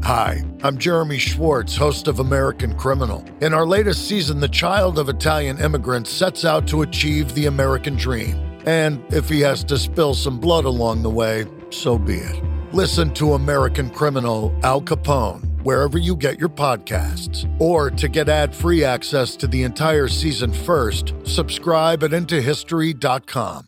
Hi, I'm Jeremy Schwartz, host of American Criminal. In our latest season, the child of Italian immigrants sets out to achieve the American dream. And if he has to spill some blood along the way, so be it. Listen to American Criminal Al Capone wherever you get your podcasts. Or to get ad-free access to the entire season first, subscribe at IntoHistory.com.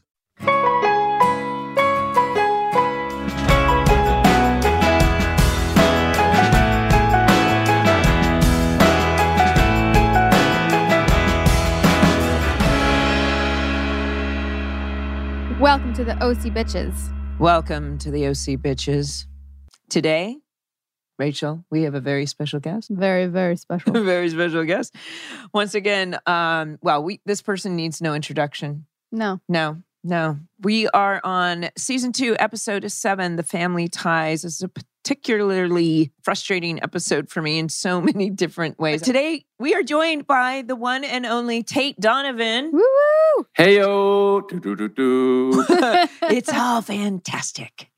Welcome to the OC Bitches. Welcome to the OC Bitches. Today, Rachel, we have a very special guest. Very, very special. Very special guest. Once again, this person needs no introduction. No. We are on season 2, episode 7, The Family Ties. This is a particularly frustrating episode for me in so many different ways. Today, we are joined by the one and only Tate Donovan. Woo-woo! Hey-o! Do-do-do-do. It's all fantastic.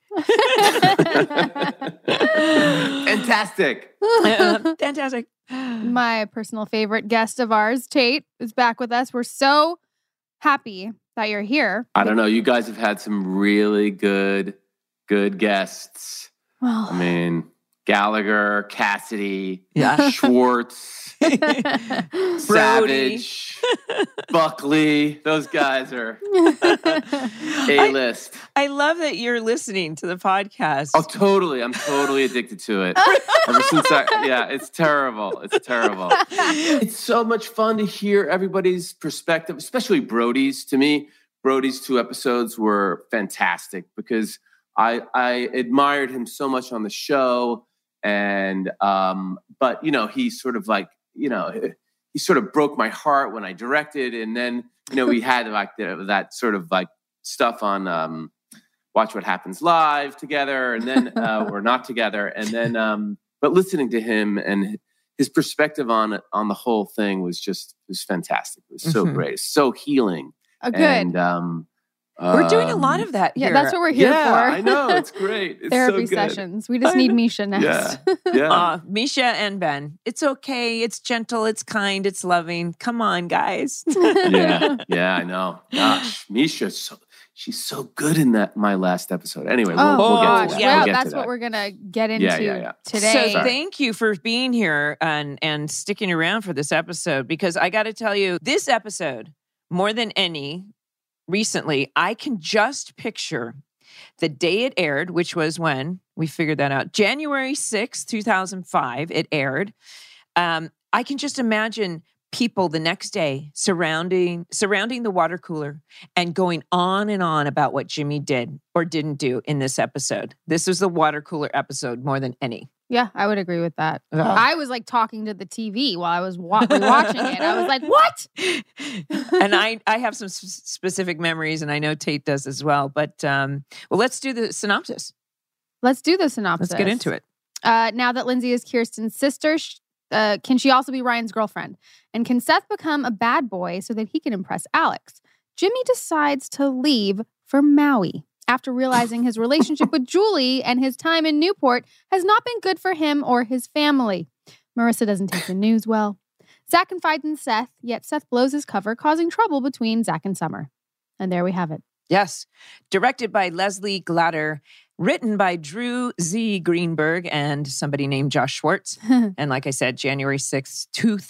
Fantastic. Fantastic. My personal favorite guest of ours, Tate, is back with us. We're so happy that you're here. I don't know. You guys have had some really good guests. Well, I mean, Gallagher, Cassidy, Yeah. Schwartz, Savage, Buckley. Those guys are A-list. I love that you're listening to the podcast. Oh, totally. I'm totally addicted to it. Ever since it's terrible. It's terrible. It's so much fun to hear everybody's perspective, especially Brody's. To me, Brody's 2 episodes were fantastic because I admired him so much on the show. And, but, he sort of he sort of broke my heart when I directed. And then, we had that sort of stuff on Watch What Happens Live together. And then we're not together. And then, but listening to him and his perspective on the whole thing was fantastic. It was so great. It's so healing. good. And, we're doing a lot of that here. Yeah, that's what we're here for. I know. It's great. It's Therapy so good. sessions. We just need Misha next. Yeah. Misha and Ben. It's okay. It's gentle. It's kind. It's loving. Come on, guys. Yeah, I know. Gosh, Misha, she's so good in my last episode. Anyway, we'll get to that. Yeah, we'll get that's to what that. we're going to get into today. So thank you for being here and sticking around for this episode, because I got to tell you, this episode, more than any, recently, I can just picture the day it aired, which was when we figured that out. January 6th, 2005, it aired. I can just imagine people the next day surrounding the water cooler and going on and on about what Jimmy did or didn't do in this episode. This was the water cooler episode more than any. Yeah, I would agree with that. Ugh. I was talking to the TV while I was watching it. I was like, what? And I have some specific memories, and I know Tate does as well. But let's do the synopsis. Let's do the synopsis. Let's get into it. Now that Lindsay is Kirsten's sister, can she also be Ryan's girlfriend? And can Seth become a bad boy so that he can impress Alex? Jimmy decides to leave for Maui after realizing his relationship with Julie and his time in Newport has not been good for him or his family. Marissa doesn't take the news well. Zach confides in Seth, yet Seth blows his cover, causing trouble between Zach and Summer. And there we have it. Yes. Directed by Leslie Glatter, written by Drew Z. Greenberg and somebody named Josh Schwartz. And like I said, January 6th,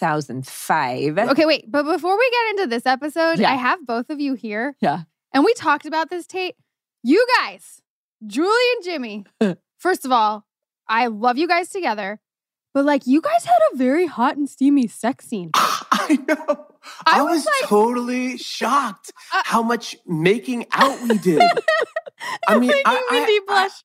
2005. Okay, wait. But before we get into this episode, Yeah. I have both of you here. Yeah. And we talked about this, Tate. You guys, Julie and Jimmy, first of all, I love you guys together. But you guys had a very hot and steamy sex scene. I know. I was totally shocked how much making out we did. I mean, Mindy blush.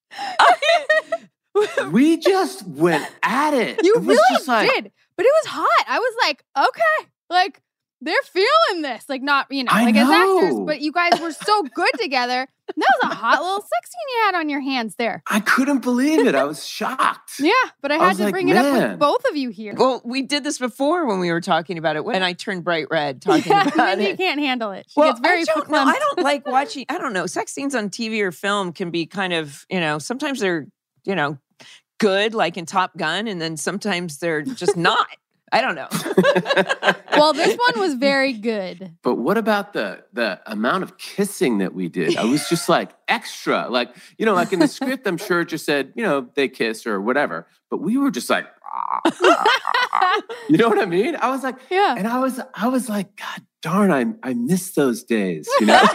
we just went at it. You It was really just did. But it was hot. I was like, okay, they're feeling this. Not, I as actors. know. But you guys were so good together. That was a hot little sex scene you had on your hands there. I couldn't believe it. I was shocked. Yeah, but I had was to like, bring it up with man. both of you here. Well, we did this before when we were talking about it, and I turned bright red talking about Mindy it. can't handle it. She gets very I don't know. verklempt. I don't like watching, I don't know, sex scenes on TV or film can be kind of, sometimes they're, good, like in Top Gun, and then sometimes they're just not. I don't know. Well, this one was very good. But what about the amount of kissing that we did? I was just like extra, like, you know, like in the script, I'm sure it just said, you know, they kiss or whatever. But we were just like, you know what I mean? I was like, Yeah. and I was like, God darn, I miss those days, you know?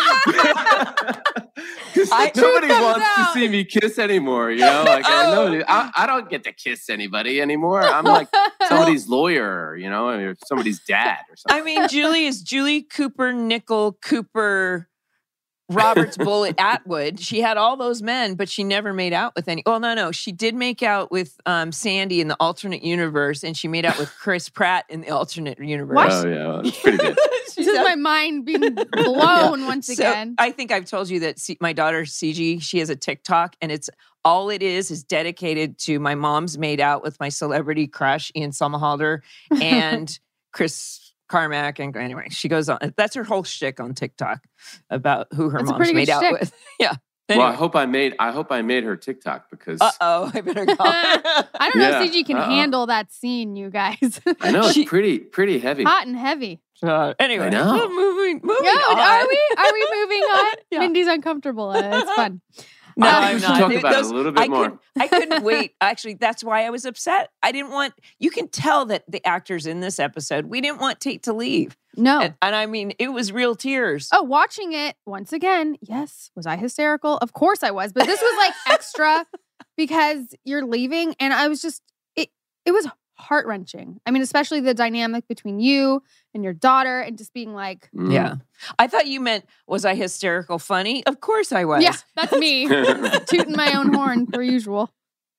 Because nobody wants to see me kiss anymore, you know? Like, I don't get to kiss anybody anymore. I'm like somebody's lawyer, you know, or somebody's dad or something. I mean, Julie is Julie Cooper, Nickel Cooper, Roberts, Bullitt, Atwood. She had all those men, but she never made out with any. Well, no. She did make out with Sandy in the alternate universe, and she made out with Chris Pratt in the alternate universe. What? Oh, yeah. Well, that's pretty good. This is my mind being blown once again. I think I've told you that my daughter, CG, she has a TikTok, and it's all it is dedicated to my mom's made out with my celebrity crush, Ian Somerhalder, and Chris Carmack. And anyway, she goes on. That's her whole shtick on TikTok about who her mom's made out with. Yeah. Anyway. Well, I hope I made her TikTok because. I better go. I don't know if CG can handle that scene, you guys. I know it's pretty heavy. Hot and heavy. Anyway, I know. moving Yeah, on. are we moving on? Yeah. Mindy's uncomfortable. It's fun. No, We I'm should not. talk about it a little bit more. I couldn't wait. Actually, that's why I was upset. I didn't want, you can tell that the actors in this episode, we didn't want Tate to leave. No. And I mean, it was real tears. Oh, watching it once again. Yes. Was I hysterical? Of course I was. But this was like extra because you're leaving. And I was just, it was heart-wrenching. I mean, especially the dynamic between you and your daughter and just being like. Yeah. I thought you meant, was I hysterical funny? Of course I was. Yeah, that's me. Tooting my own horn per usual.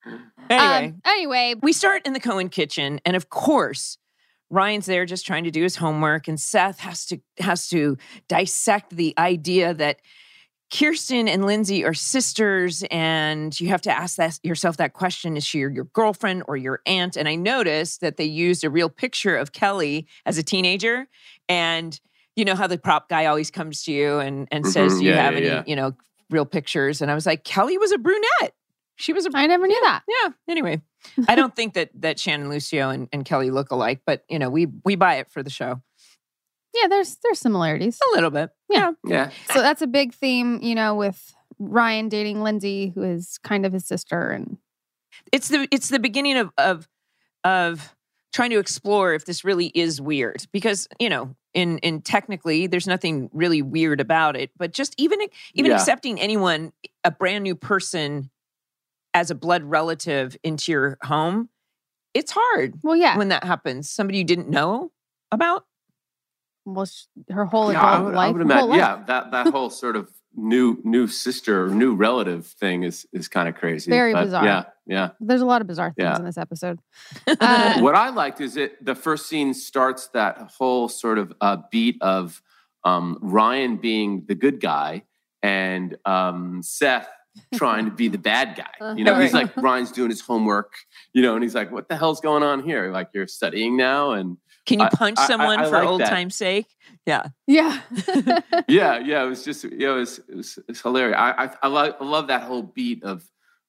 Anyway, we start in the Cohen kitchen. And of course, Ryan's there just trying to do his homework. And Seth has to dissect the idea that Kirsten and Lindsay are sisters, and you have to ask yourself that question: is she your girlfriend or your aunt? And I noticed that they used a real picture of Kelly as a teenager, and you know how the prop guy always comes to you and says, "Do you have any real pictures?" And I was like, Kelly was a brunette. She was. I never knew that. Yeah. Anyway, I don't think that Shannon Lucio and Kelly look alike, but you know, we buy it for the show. Yeah, there's similarities. A little bit. Yeah. So that's a big theme, you know, with Ryan dating Lindsay, who is kind of his sister, and it's the beginning of trying to explore if this really is weird, because you know, in technically there's nothing really weird about it, but just even accepting anyone, a brand new person, as a blood relative into your home, it's hard. Well, yeah, when that happens, somebody you didn't know about. Well, her whole adult life. I would imagine, that whole sort of new sister, new relative thing is kind of crazy. Very bizarre. Yeah. There's a lot of bizarre things in this episode. What I liked is the first scene starts that whole sort of beat of Ryan being the good guy and Seth trying to be the bad guy. You know, he's like, Ryan's doing his homework, you know, and he's like, what the hell's going on here? Like, you're studying now, and can you punch someone for like old that. time's sake? Yeah. Yeah. It was just, it was hilarious. I love that whole beat of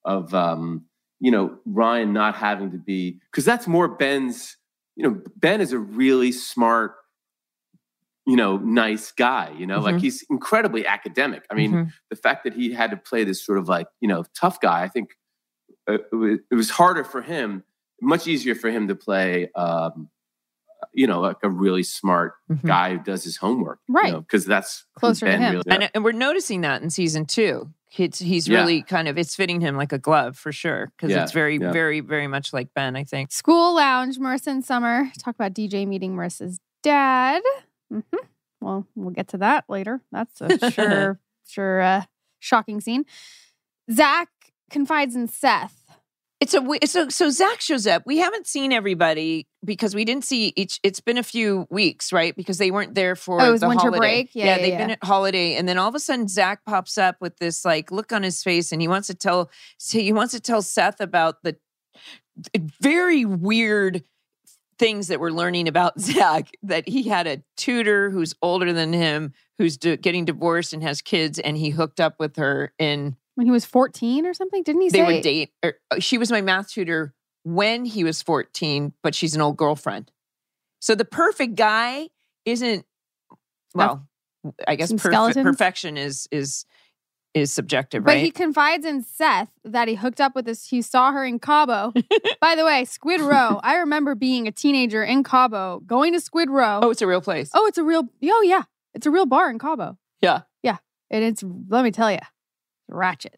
you know, Ryan not having to be, because that's more Ben's, you know, Ben is a really smart, you know, nice guy, you know, like he's incredibly academic. I mean, the fact that he had to play this sort of like, you know, tough guy, I think it was harder for him, much easier for him to play, you know, like a really smart guy who does his homework. Right. Because that's closer to him. Really, and we're noticing that in season 2. He's really kind of, it's fitting him like a glove for sure. Because it's very, very, very much like Ben, I think. School lounge, Marissa and Summer talk about DJ meeting Marissa's dad. Well, we'll get to that later. That's a sure shocking scene. Zach confides in Seth. So Zach shows up. We haven't seen everybody because we didn't see each. It's been a few weeks, right? Because they weren't there for it was the winter holiday. break. Yeah, they've been at holiday, and then all of a sudden Zach pops up with this like look on his face, and he wants to tell Seth about the very weird things that we're learning about Zach. That he had a tutor who's older than him, who's getting divorced and has kids, and he hooked up with her in When he was 14 or something? Didn't he They say? would date. She was my math tutor when he was 14, but she's an old girlfriend. So the perfect guy isn't, well, I guess perfection is subjective, right? But he confides in Seth that he hooked up with this. He saw her in Cabo. By the way, Squid Row. I remember being a teenager in Cabo, going to Squid Row. Oh, it's a real place. Oh, it's a real bar in Cabo. Yeah. Yeah. And it's, let me tell you, ratchet.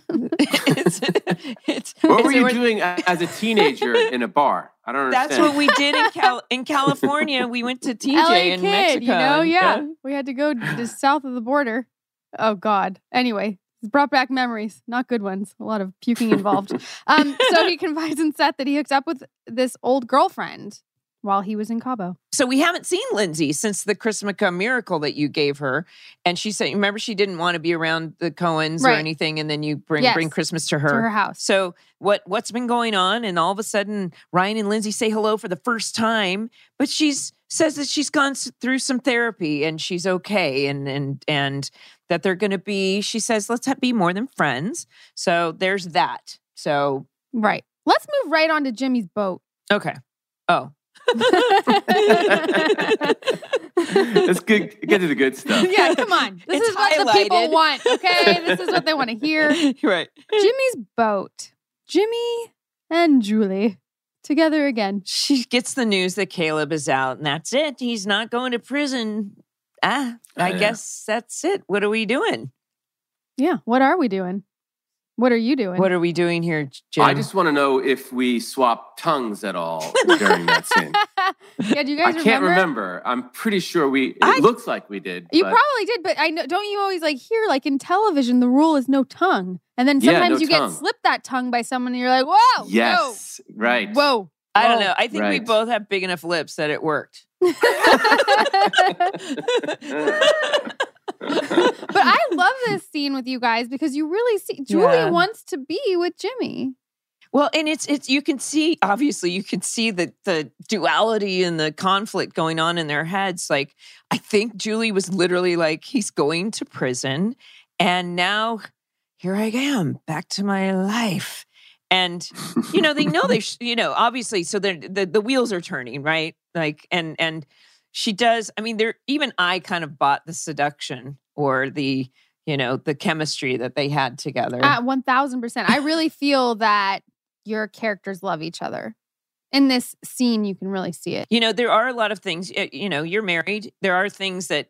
What were you doing as a teenager in a bar? I don't understand. That's what we did in California. We went to TJ LA in kid, Mexico. You know, yeah. We had to go just south of the border. Oh, God. Anyway, it's brought back memories. Not good ones. A lot of puking involved. So he confides in Seth that he hooked up with this old girlfriend while he was in Cabo. So we haven't seen Lindsay since the Chrismica miracle that you gave her. And she said, remember, she didn't want to be around the Coens or anything. And then you bring Christmas to her house. So what's been going on? And all of a sudden, Ryan and Lindsay say hello for the first time. But says that she's gone through some therapy and she's okay. And that they're going to be, she says, let's be more than friends. So there's that. So. Right. Let's move right on to Jimmy's boat. Okay. Oh. Let's get to the good stuff. Yeah, come on. This is what the people want, okay? This is what they want to hear. Right. Jimmy's boat. Jimmy and Julie together again. She gets the news that Caleb is out, and that's it. He's not going to prison. I guess that's it. What are we doing? Yeah, what are we doing? What are you doing? What are we doing here, Jim? I just want to know if we swapped tongues at all during that scene. Yeah, do you guys remember? I can't remember. I'm pretty sure it looks like we did. You probably did, but I know, don't you always hear, in television, the rule is no tongue. And then sometimes you get slipped that tongue by someone and you're like, whoa. Yes, whoa, right. Whoa. I don't know. I think we both have big enough lips that it worked. But I love this scene with you guys because you really see Julie wants to be with Jimmy. Well, and it's you can see the duality and the conflict going on in their heads. I think Julie was literally he's going to prison, and now here I am back to my life. And they know obviously, so the wheels are turning, right? And she does. I mean, even I kind of bought the seduction or the chemistry that they had together. 1,000%. I really feel that your characters love each other. In this scene, you can really see it. There are a lot of things. You're married. There are things that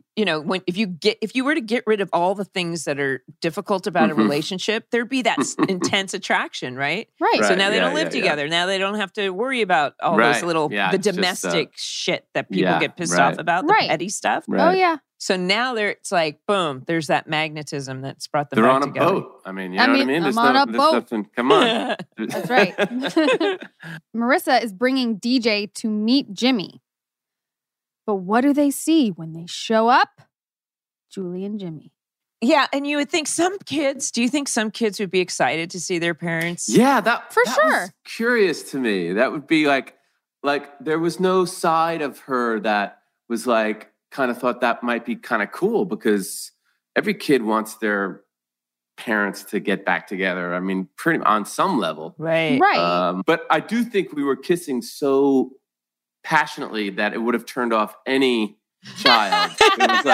if you were to get rid of all the things that are difficult about a relationship, there'd be that intense attraction, right? Right. So now they don't live together. Now they don't have to worry about all those little the domestic shit that people get pissed off about, the petty stuff. Right. Oh yeah. So now it's boom, there's that magnetism that's brought them They're back on a together. boat. I mean, you know what I mean? I'm on a boat. Nothing, come on. That's right. Marissa is bringing DJ to meet Jimmy. But what do they see when they show up? Julie and Jimmy. Yeah, and you would think do you think some kids would be excited to see their parents? Yeah, that sure. was curious to me. That would be like there was no side of her that was kind of thought that might be kind of cool, because every kid wants their parents to get back together. I mean, pretty on some level. Right. But I do think we were kissing so passionately that it would have turned off any child. It was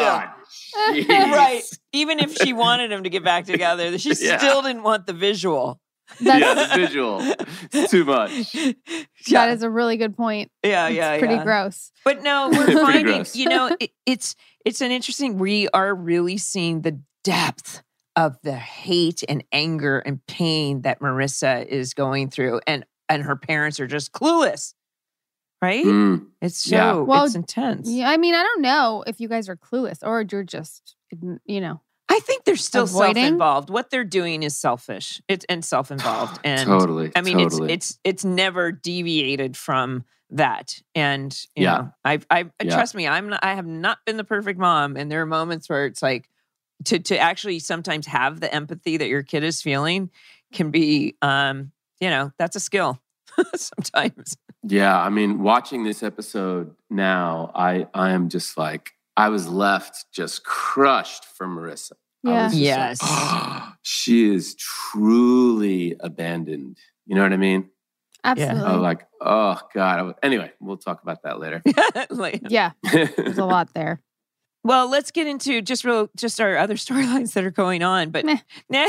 right. Even if she wanted them to get back together, she still didn't want the visual. The visual. It's too much. That is a really good point. It's pretty gross. But no, we're finding, it's an interesting, we are really seeing the depth of the hate and anger and pain that Marissa is going through. And her parents are just clueless. Right? It's it's intense. Yeah, I mean, I don't know if you guys are clueless or you're just, I think they're still avoiding. Self-involved. What they're doing is selfish and self-involved. And totally. I mean, totally. it's never deviated from that. And you know, I trust me, I have not been the perfect mom, and there are moments where it's to actually sometimes have the empathy that your kid is feeling can be that's a skill sometimes. Yeah, I mean, watching this episode now, I am just I was left just crushed for Marissa. Yeah. Yes. she is truly abandoned. You know what I mean? Absolutely. Oh, like, oh God. Anyway, we'll talk about that later. Yeah, there's a lot there. Well, let's get into just our other storylines that are going on. But Meh. Rachel,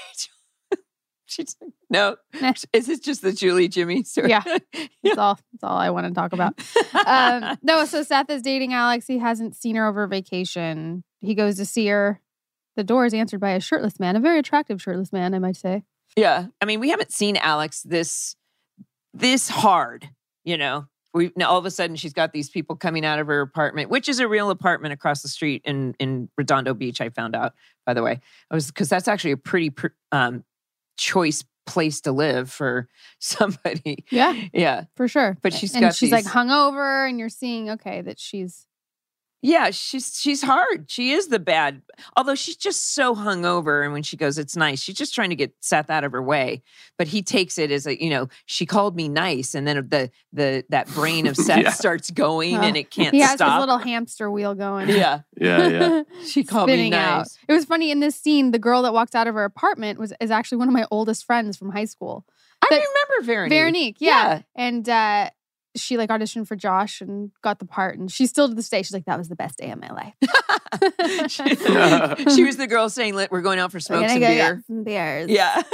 no. Meh. Is it just the Julie Jimmy story? Yeah. That's all I want to talk about. No, so Seth is dating Alex. He hasn't seen her over vacation. He goes to see her. The door is answered by a shirtless man, a very attractive shirtless man, I might say. Yeah. I mean, we haven't seen Alex this hard, you know. Now all of a sudden she's got these people coming out of her apartment, which is a real apartment across the street in Redondo Beach. I found out, by the way, because that's actually a pretty choice place to live for somebody. Yeah, yeah, for sure. But she's like hungover, and you're seeing that she's. Yeah, she's hard. She is the bad. Although she's just so hungover, and when she goes, it's nice. She's just trying to get Seth out of her way. But he takes it as she called me nice, and then that brain of Seth starts going, and it can't stop. He has his little hamster wheel going. Yeah. She called me nice. Out. It was funny in this scene. The girl that walks out of her apartment is actually one of my oldest friends from high school. I remember Veronique. Veronique, yeah. And she auditioned for Josh and got the part, and she's still to this day. She's like, that was the best day of my life. She was the girl saying, "We're going out for smokes and beer." Get some beers. Yeah,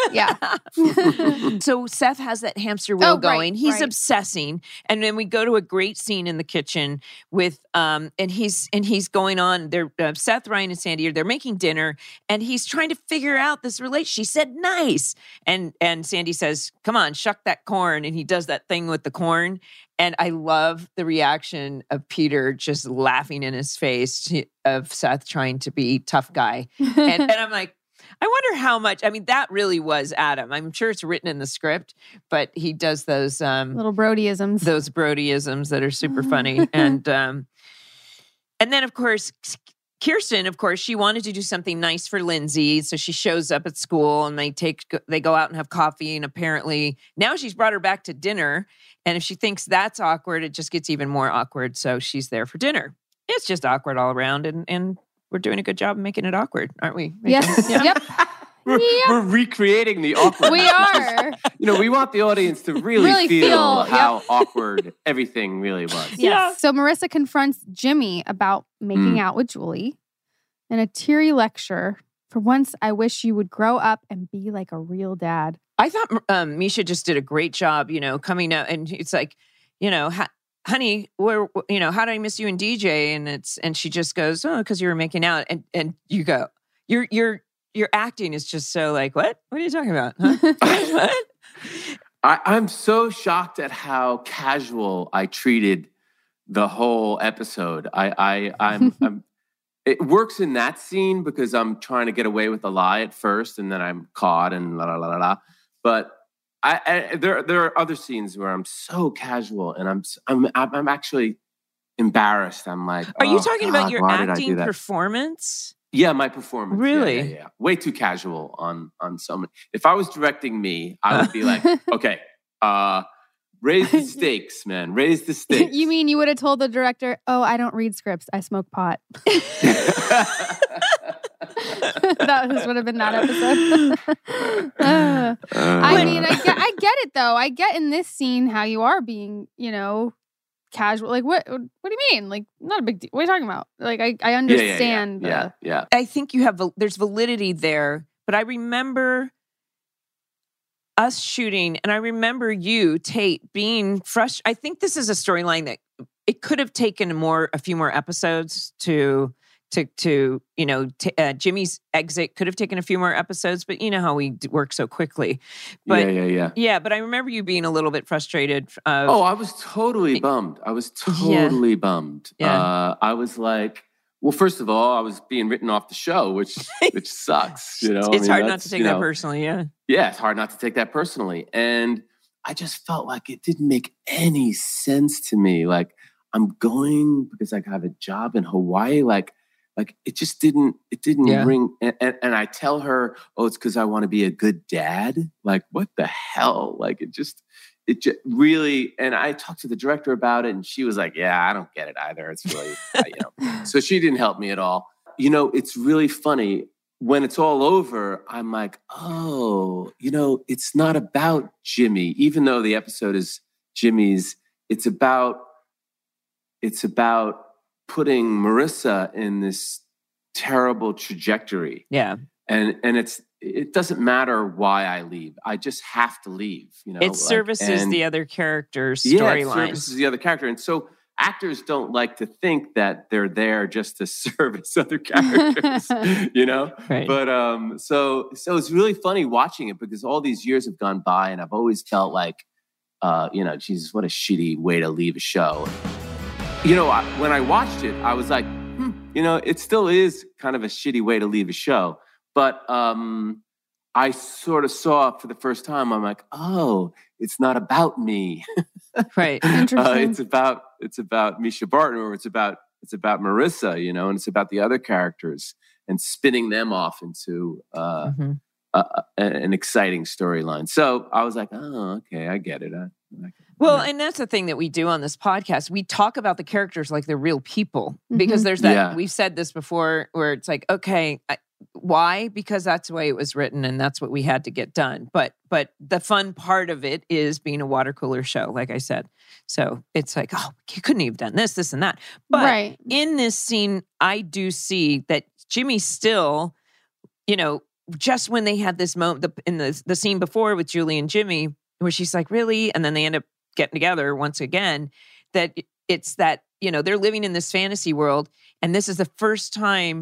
yeah. So Seth has that hamster wheel going. Right, He's obsessing, and then we go to a great scene in the kitchen with and he's going on. They're Seth, Ryan, and Sandy. They're making dinner, and he's trying to figure out this relationship. She said, "Nice," and Sandy says, "Come on, shuck that corn," and he does that thing with the corn. And I love the reaction of Peter just laughing in his face of Seth trying to be tough guy. And I'm like, I wonder how much, I mean, that really was Adam. I'm sure it's written in the script, but he does those little Brodyisms. Those Brodyisms that are super funny. And then, of course, Kirsten, of course, she wanted to do something nice for Lindsay. So she shows up at school and they go out and have coffee. And apparently now she's brought her back to dinner. And if she thinks that's awkward, it just gets even more awkward. So she's there for dinner. It's just awkward all around. And we're doing a good job of making it awkward, aren't we? Yes. Yeah. Yep. We're recreating the awkward. We are. We want the audience to really feel how awkward everything really was. Yes. Yeah. So Marissa confronts Jimmy about making out with Julie in a teary lecture. For once, I wish you would grow up and be like a real dad. I thought Misha just did a great job, coming out, and it's like, honey, how did I miss you and DJ? And she just goes, oh, because you were making out, and you go, your acting is just so like, what? What are you talking about? Huh? What? I'm so shocked at how casual I treated the whole episode. I'm it works in that scene because I'm trying to get away with a lie at first, and then I'm caught and la la la la la. But there are other scenes where I'm so casual, and I'm actually embarrassed. I'm like, are you talking about your acting performance? Yeah, my performance. Really? Yeah. Way too casual on so many. If I was directing me, I would be like, okay, raise the stakes, man. Raise the stakes. You mean you would have told the director, oh, I don't read scripts. I smoke pot. That would have been that episode. I mean, I get it, though. I get in this scene how you are being, casual. Like, what do you mean? Like, not a big deal. What are you talking about? Like, I understand. Yeah. I think there's validity there, but I remember us shooting, and I remember you, Tate, being frustrated. I think this is a storyline that it could have taken a few more episodes to Jimmy's exit could have taken a few more episodes, but you know how we work so quickly. But yeah. But I remember you being a little bit frustrated. I was totally bummed. Bummed. Yeah. I was like, well, first of all, I was being written off the show, which sucks. It's hard not to take that personally. Yeah. Yeah, it's hard not to take that personally, and I just felt like it didn't make any sense to me. Like, I'm going because I have a job in Hawaii. Like it just didn't ring. And I tell her, oh, it's because I want to be a good dad. Like, what the hell? Like, it just really, and I talked to the director about it, and she was like, yeah, I don't get it either. It's really, so she didn't help me at all. It's really funny. when it's all over, I'm like, oh, it's not about Jimmy, even though the episode is Jimmy's. It's about putting Marissa in this terrible trajectory. Yeah. And it doesn't matter why I leave. I just have to leave. It services the other character's storyline. storyline. It services the other character. And so actors don't like to think that they're there just to service other characters, Right. But so it's really funny watching it because all these years have gone by and I've always felt like, Jesus, what a shitty way to leave a show. When I watched it, I was like, it still is kind of a shitty way to leave a show. But I sort of saw for the first time, I'm like, oh, it's not about me. Right. Interesting. It's about Misha Barton, or it's about Marissa, and it's about the other characters and spinning them off into an exciting storyline. So I was like, oh, okay, I get it. Well, and that's the thing that we do on this podcast. We talk about the characters like they're real people because there's that, we've said this before, where it's like, okay, why? Because that's the way it was written and that's what we had to get done. But the fun part of it is being a water cooler show, like I said. So it's like, oh, you couldn't have done this and that. But in this scene, I do see that Jimmy still, just when they had this moment in the scene before with Julie and Jimmy, where she's like, really? And then they end up getting together once again, that it's that, they're living in this fantasy world. And this is the first time,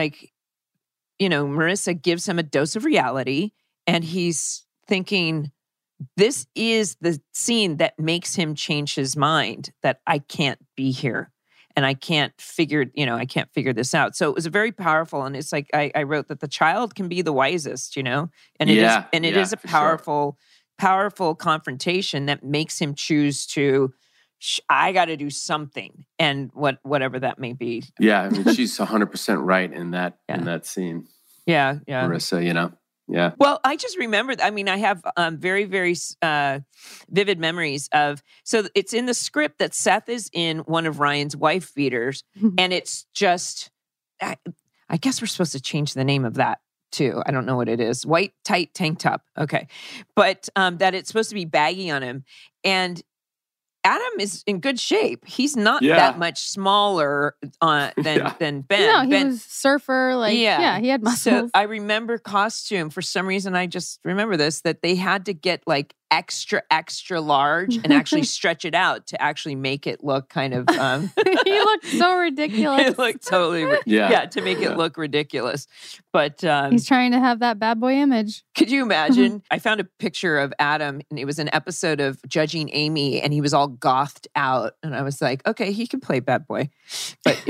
Marissa gives him a dose of reality. And he's thinking, this is the scene that makes him change his mind, that I can't be here. And I can't figure this out. So it was very powerful. And it's like, I wrote that the child can be the wisest, and it is a powerful, powerful confrontation that makes him choose to, I got to do something, and whatever that may be. Yeah, I mean, she's 100% right in that scene. Yeah. Marissa, Yeah. Well, I just remembered, I have very, very vivid memories of, so it's in the script that Seth is in one of Ryan's wife beaters, and it's just, I guess we're supposed to change the name of that too. I don't know what it is. White tight tank top. Okay. But that it's supposed to be baggy on him. And Adam is in good shape. He's not that much smaller than Ben. No, he was surfer. He had muscles. So I remember costume. For some reason, I just remember this, that they had to get extra, extra large and actually stretch it out to actually make it look kind of... He looked so ridiculous. It looked totally... to make it look ridiculous. But... he's trying to have that bad boy image. Could you imagine? I found a picture of Adam, and it was an episode of Judging Amy, and he was all gothed out. And I was like, okay, he can play bad boy. But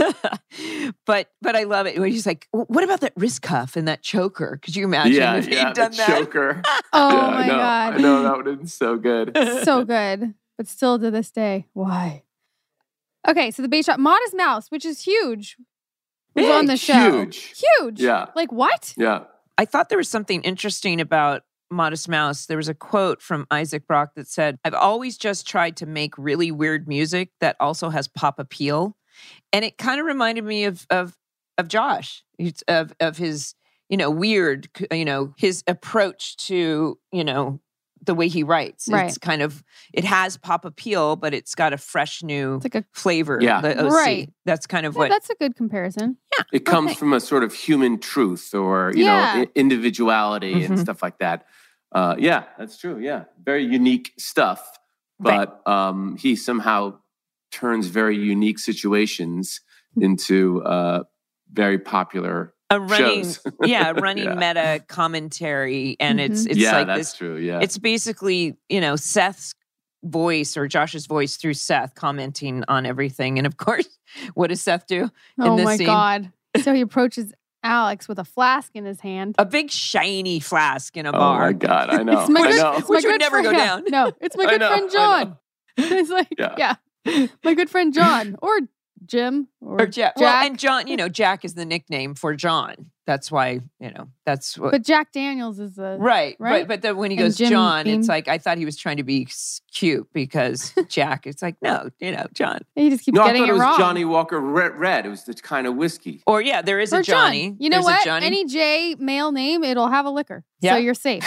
but I love it. When he's like, what about that wrist cuff and that choker? Could you imagine if he'd done that? Choker. Oh my God. I know, that would have been so good. So good. But still to this day, why? Okay, so the bait shop, Modest Mouse, which is huge, was on the show. Huge. Yeah. What? Yeah. I thought there was something interesting about Modest Mouse. There was a quote from Isaac Brock that said, I've always just tried to make really weird music that also has pop appeal. And it kind of reminded me of Josh, of his, weird, his approach to, the way he writes. Right. It's kind of, it has pop appeal, but it's got a fresh new flavor. Yeah. The OC. Right. That's kind of what. That's a good comparison. Yeah. It comes from a sort of human truth or, individuality and stuff like that. Yeah, that's true. Yeah. Very unique stuff. But he somehow turns very unique situations into very popular shows. running meta commentary. And it's like that's this, true. Yeah. It's basically, Seth's voice or Josh's voice through Seth commenting on everything. And of course, what does Seth do in this scene? God. So he approaches Alex with a flask in his hand. A big shiny flask in a bar. Oh my God, I know. Which would never go down. No, it's my good friend John. It's like, my good friend John. Or Jim. Or Jack. Well, and John, Jack is the nickname for John. That's why, that's what. But Jack Daniels is the Right. right? But then when he And goes Jim John, Beam. it's like, I thought he was trying to be cute because Jack, it's like, no, John. He just keeps No, I getting thought it it was wrong. Johnny Walker Red. It was the kind of whiskey. Or yeah, there is Or a Johnny. John. You know There's a what? Johnny. Any J male name, it'll have a liquor. Yeah. So you're safe.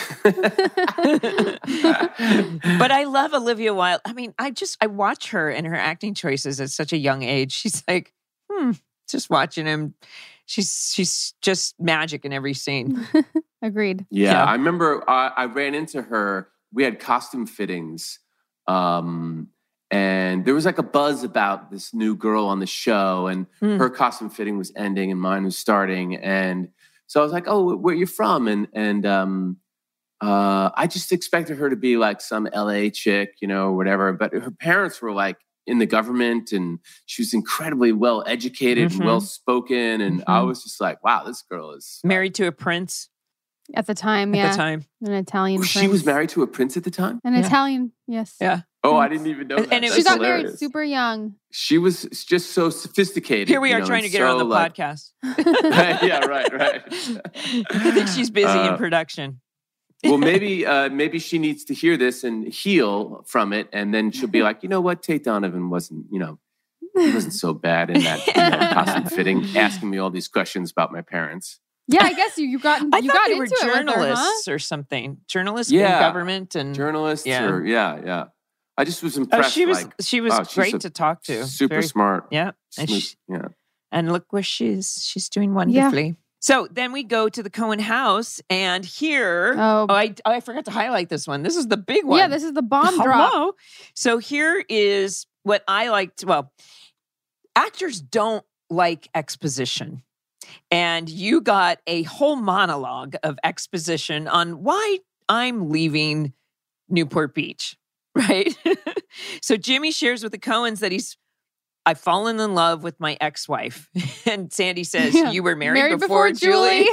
But I love Olivia Wilde. I mean, I watch her and her acting choices at such a young age. She's like, just watching him. She's just magic in every scene. Agreed. Yeah, I remember I ran into her. We had costume fittings. And there was like a buzz about this new girl on the show, and her costume fitting was ending and mine was starting. And so I was like, oh, where are you from? And I just expected her to be like some LA chick, or whatever. But her parents were like in the government, and she was incredibly well educated and well spoken. And I was just like, wow, this girl is married to a prince. At the time, At the time. An Italian She prince. was married to a prince at the time? An Italian, yes. Yeah. Oh, I didn't even know that. And it She was got hilarious. married super young. She was just so sophisticated. Here we are trying to get her on the podcast. Yeah, right. I think she's busy in production. Well, maybe she needs to hear this and heal from it, and then she'll be like, you know what, Tate Donovan wasn't, he wasn't so bad in that costume fitting, asking me all these questions about my parents. Yeah, I guess you got I you thought got they into were it with her, journalists huh? or something. Journalists Yeah. in government and Journalists, Yeah. or yeah. I just was Oh, impressed. she was wow, she's great a to talk to. Super Very- smart. Yeah. And Smooth, yeah. And look where she's doing wonderfully. So then we go to the Cohen house, and here, Oh. I forgot to highlight this one. This is the big one. Yeah, this is the bomb drop. Hello. So here is what I liked. Well, actors don't like exposition. And you got a whole monologue of exposition on why I'm leaving Newport Beach, right? So Jimmy shares with the Cohens that I've fallen in love with my ex-wife. And Sandy says, Yeah. you were married before Julie?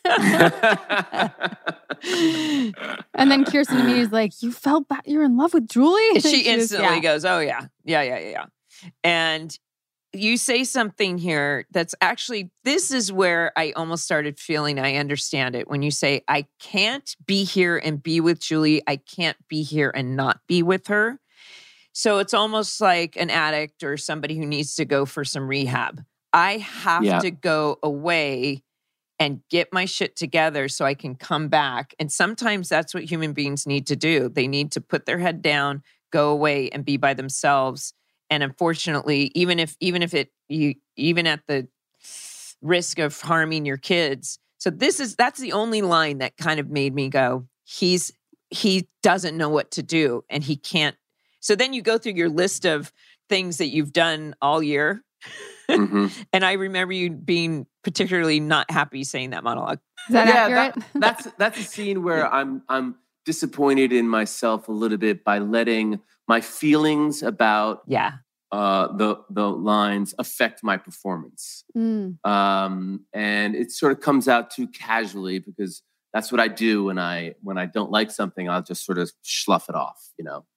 And then Kirsten immediately is like, you felt bad. You're in love with Julie? And she just- instantly yeah. goes, oh, yeah. And you say something here that's actually, this is where I almost started feeling I understand it. When you say, I can't be here and be with Julie. I can't be here and not be with her. So it's almost like an addict or somebody who needs to go for some rehab. I have to go away and get my shit together so I can come back. And sometimes that's what human beings need to do. They need to put their head down, go away, and be by themselves. And unfortunately, even at the risk of harming your kids. So that's the only line that kind of made me go, he doesn't know what to do and he can't. So then you go through your list of things that you've done all year. Mm-hmm. And I remember you being particularly not happy saying that monologue. Is that accurate? That's a scene where I'm disappointed in myself a little bit by letting my feelings about the lines affect my performance. And it sort of comes out too casually because that's what I do when I don't like something. I'll just sort of slough it off,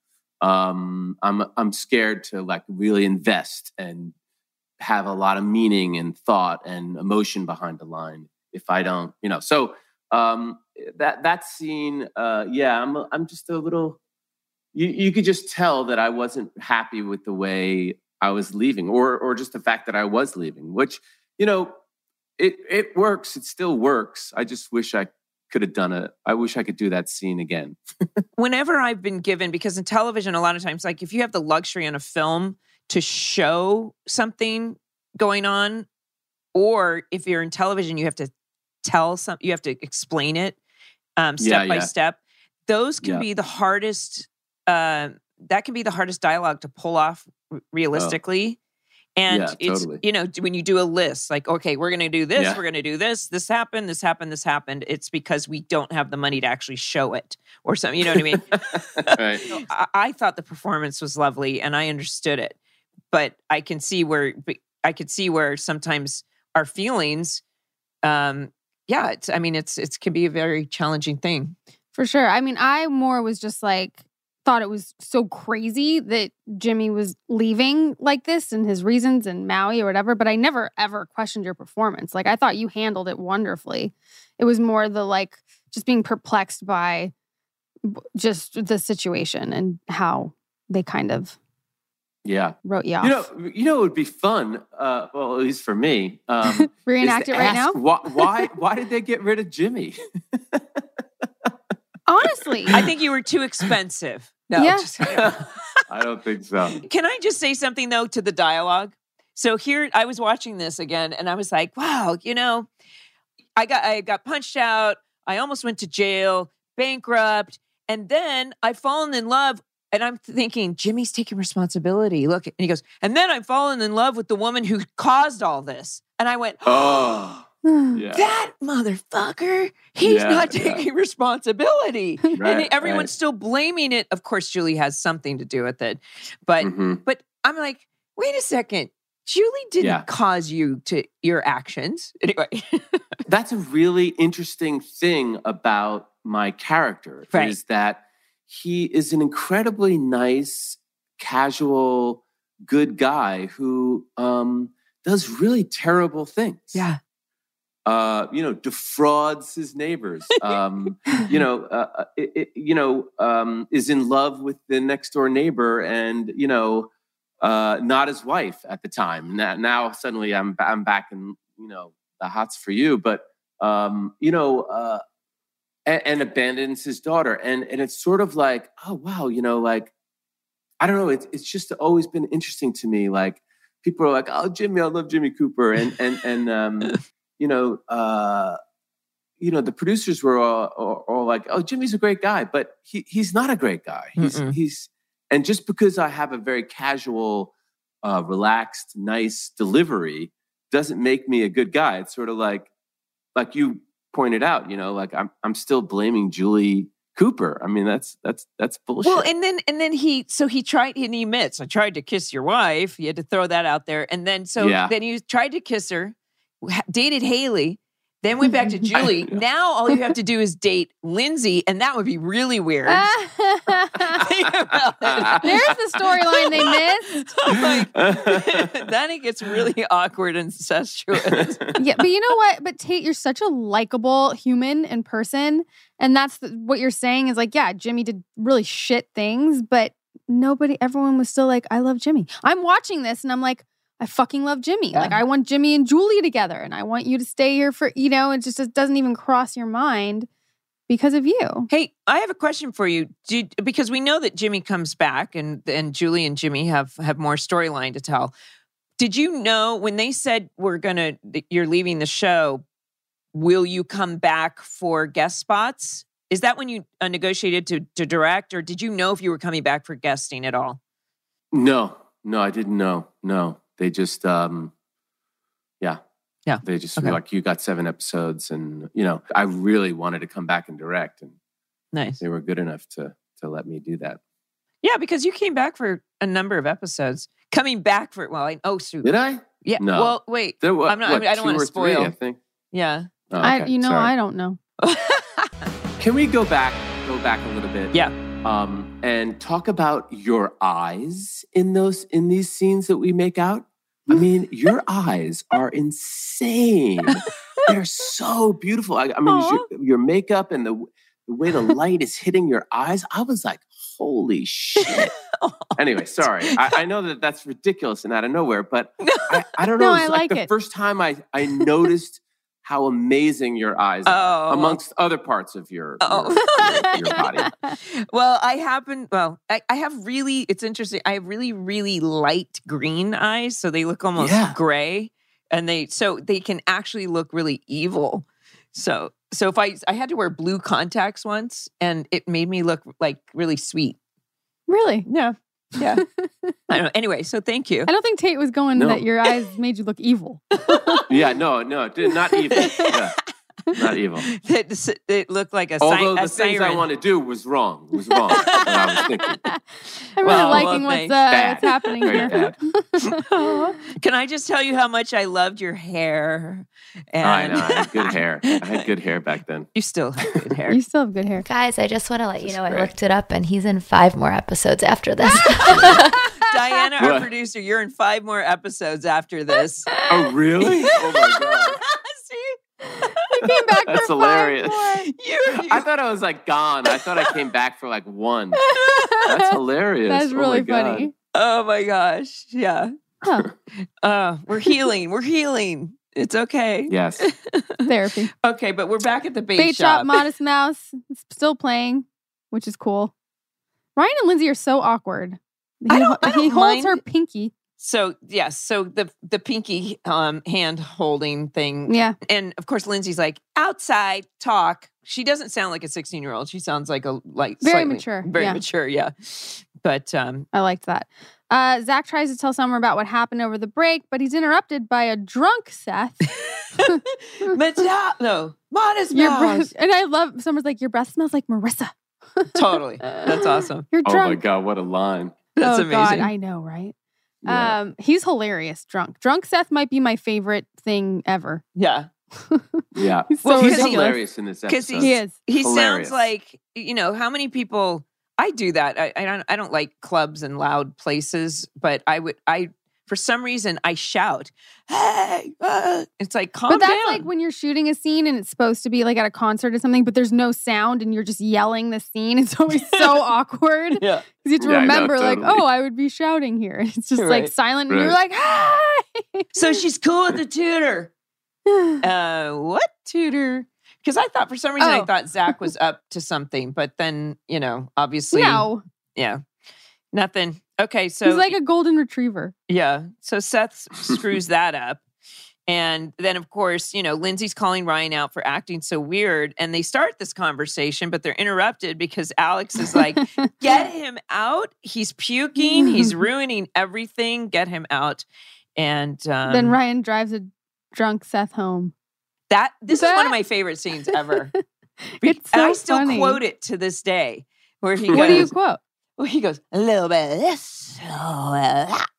I'm scared to like really invest and have a lot of meaning and thought and emotion behind the line if I don't, So that scene, I'm just a little. You could just tell that I wasn't happy with the way I was leaving, or just the fact that I was leaving, which it works. It still works. I just wish I could have done it. I wish I could do that scene again. Whenever I've been given, because in television, a lot of times, like if you have the luxury on a film to show something going on, or if you're in television, you have to you have to explain it step by step. Those can be the hardest. That can be the hardest dialogue to pull off realistically. And it's, totally. When you do a list, like, okay, we're going to do this, we're going to do this happened, this happened, this happened. It's because we don't have the money to actually show it or something. You know what I mean? Right. I thought the performance was lovely and I understood it, but I can see where sometimes our feelings, it can be a very challenging thing. For sure. I mean, I more was just like, thought it was so crazy that Jimmy was leaving like this and his reasons and Maui or whatever, but I never ever questioned your performance. Like, I thought you handled it wonderfully. It was more the like just being perplexed by just the situation and how they kind of wrote you off. You know, it would be fun. Well, at least for me, reenact it right now. Why did they get rid of Jimmy? Honestly, I think you were too expensive. No, Yeah. just kidding. I don't think so. Can I just say something though to the dialogue? So here, I was watching this again, and I was like, "Wow, you know, I got punched out. I almost went to jail, bankrupt, and then I've fallen in love." And I'm thinking, Jimmy's taking responsibility. Look, and he goes, "And then I've fallen in love with the woman who caused all this." And I went, Oh, yeah. that motherfucker, he's not taking responsibility. And everyone's still blaming it. Of course, Julie has something to do with it. But but I'm like, wait a second. Julie didn't cause you to your actions. Anyway. That's a really interesting thing about my character is that he is an incredibly nice, casual, good guy who does really terrible things. Yeah. Defrauds his neighbors. Is in love with the next door neighbor, and not his wife at the time. Now suddenly I'm back in the hots for you, but and abandons his daughter, and it's sort of like, oh wow, like I don't know. It's just always been interesting to me. Like people are like, oh Jimmy, I love Jimmy Cooper, and the producers were all like, oh, Jimmy's a great guy, but he's not a great guy. And just because I have a very casual, relaxed, nice delivery doesn't make me a good guy. It's sort of like you pointed out, like I'm still blaming Julie Cooper. I mean, that's bullshit. Well, and then he tried, and he admits, I tried to kiss your wife. He had to throw that out there. And then, then he tried to kiss her, dated Haley, then went back to Julie. Now all you have to do is date Lindsay, and that would be really weird. There's the storyline they missed. Then it gets really awkward and incestuous. Yeah, but you know what? But Tate, you're such a likable human and person, and that's what you're saying is like, yeah, Jimmy did really shit things, but everyone was still like, I love Jimmy. I'm watching this, and I'm like, I fucking love Jimmy. Yeah. Like, I want Jimmy and Julie together, and I want you to stay here for, it doesn't even cross your mind because of you. Hey, I have a question for you. Because we know that Jimmy comes back, and Julie and Jimmy have more storyline to tell. Did you know when they said you're leaving the show, will you come back for guest spots? Is that when you negotiated to direct, or did you know if you were coming back for guesting at all? No, I didn't know. No. They just, they just were like, you got 7 episodes, and I really wanted to come back and direct, and nice. They were good enough to let me do that. Yeah, because you came back for a number of episodes. Coming back for shoot, did I? Yeah. No. Well, wait. I don't want to spoil. 3, I think. Yeah. Oh, okay. Sorry. I don't know. Can we go back a little bit? Yeah. And talk about your eyes in these scenes that we make out. I mean, your eyes are insane. They're so beautiful. I mean, your makeup and the way the light is hitting your eyes. I was like, holy shit. Anyway, sorry. I know that's ridiculous and out of nowhere, but I don't know. No, it's I like the it. first time I noticed how amazing your eyes are, amongst other parts of your body. Well, I have really, it's interesting. I have really, really light green eyes. So they look almost gray, and they can actually look really evil. So if I had to wear blue contacts once, and it made me look like really sweet. Really? Yeah. I don't know. Anyway, so thank you. I don't think Tate was going that your eyes made you look evil. Yeah, no, not evil. Yeah. Not evil. It looked like a Although a the things siren. I want to do was wrong. What I was thinking. I'm really Well, liking thanks. what's happening Very here. bad. Can I just tell you how much I loved your hair? And I know. I had good hair. I had good hair back then. You still have good hair. You still have good hair. Guys, I just want to let you know I great. looked it up and he's in 5 more episodes after this. Diana, our What? producer, you're in 5 more episodes after this. Oh, really? Oh, my God. See? I came back That's for hilarious. 5 more. I thought I was like gone. I thought I came back for like 1. That's hilarious. That's really oh my God. funny. Oh my gosh. Yeah. Huh. We're healing. We're healing. It's okay. Yes. Therapy. Okay, but we're back at the bait, Bait shop, Modest Mouse, is still playing, which is cool. Ryan and Lindsay are so awkward. I don't He holds mind. her pinky. So yes, so the pinky hand holding thing. Yeah. And of course Lindsay's like, outside talk. She doesn't sound like a 16-year-old. She sounds like Very slightly- mature, Very yeah. mature, yeah. But I liked that. Zach tries to tell Summer about what happened over the break, but he's interrupted by a drunk Seth. Modest Your Mouse. breath, and I love Summer's like, your breath smells like Marissa. Totally. That's awesome. You're Oh, drunk. my God. What a line. That's oh amazing. God, I know, right? Yeah. He's hilarious. Drunk Seth might be my favorite thing ever. Yeah. Yeah. He's so Well, He's ridiculous. hilarious in this Because episode. He is. He Hilarious. sounds like, how many people I do that. I don't like clubs and loud places, but for some reason I shout, hey, it's like calm But that's down. like when you're shooting a scene and it's supposed to be like at a concert or something, but there's no sound and you're just yelling the scene. It's always so awkward. Yeah. Because you have to Yeah, I know, remember, like, totally. oh, I would be shouting here. It's just like Right. silent and you're Right. like, hey! So she's cool with the tutor. What tutor? Because I thought for some reason I Oh. thought Zach was up to something, but then, obviously, No. yeah, nothing. Okay, so He's like a golden retriever. yeah, so Seth screws that up. And then, of course, Lindsay's calling Ryan out for acting so weird. And they start this conversation, but they're interrupted because Alex is like, get him out. He's puking. He's ruining everything. Get him out. And Then Ryan drives a drunk Seth home. this is one of my favorite scenes ever. It's And so I still funny. quote it to this day where he What do you goes, quote? he goes, a little bit of this, a little bit of that.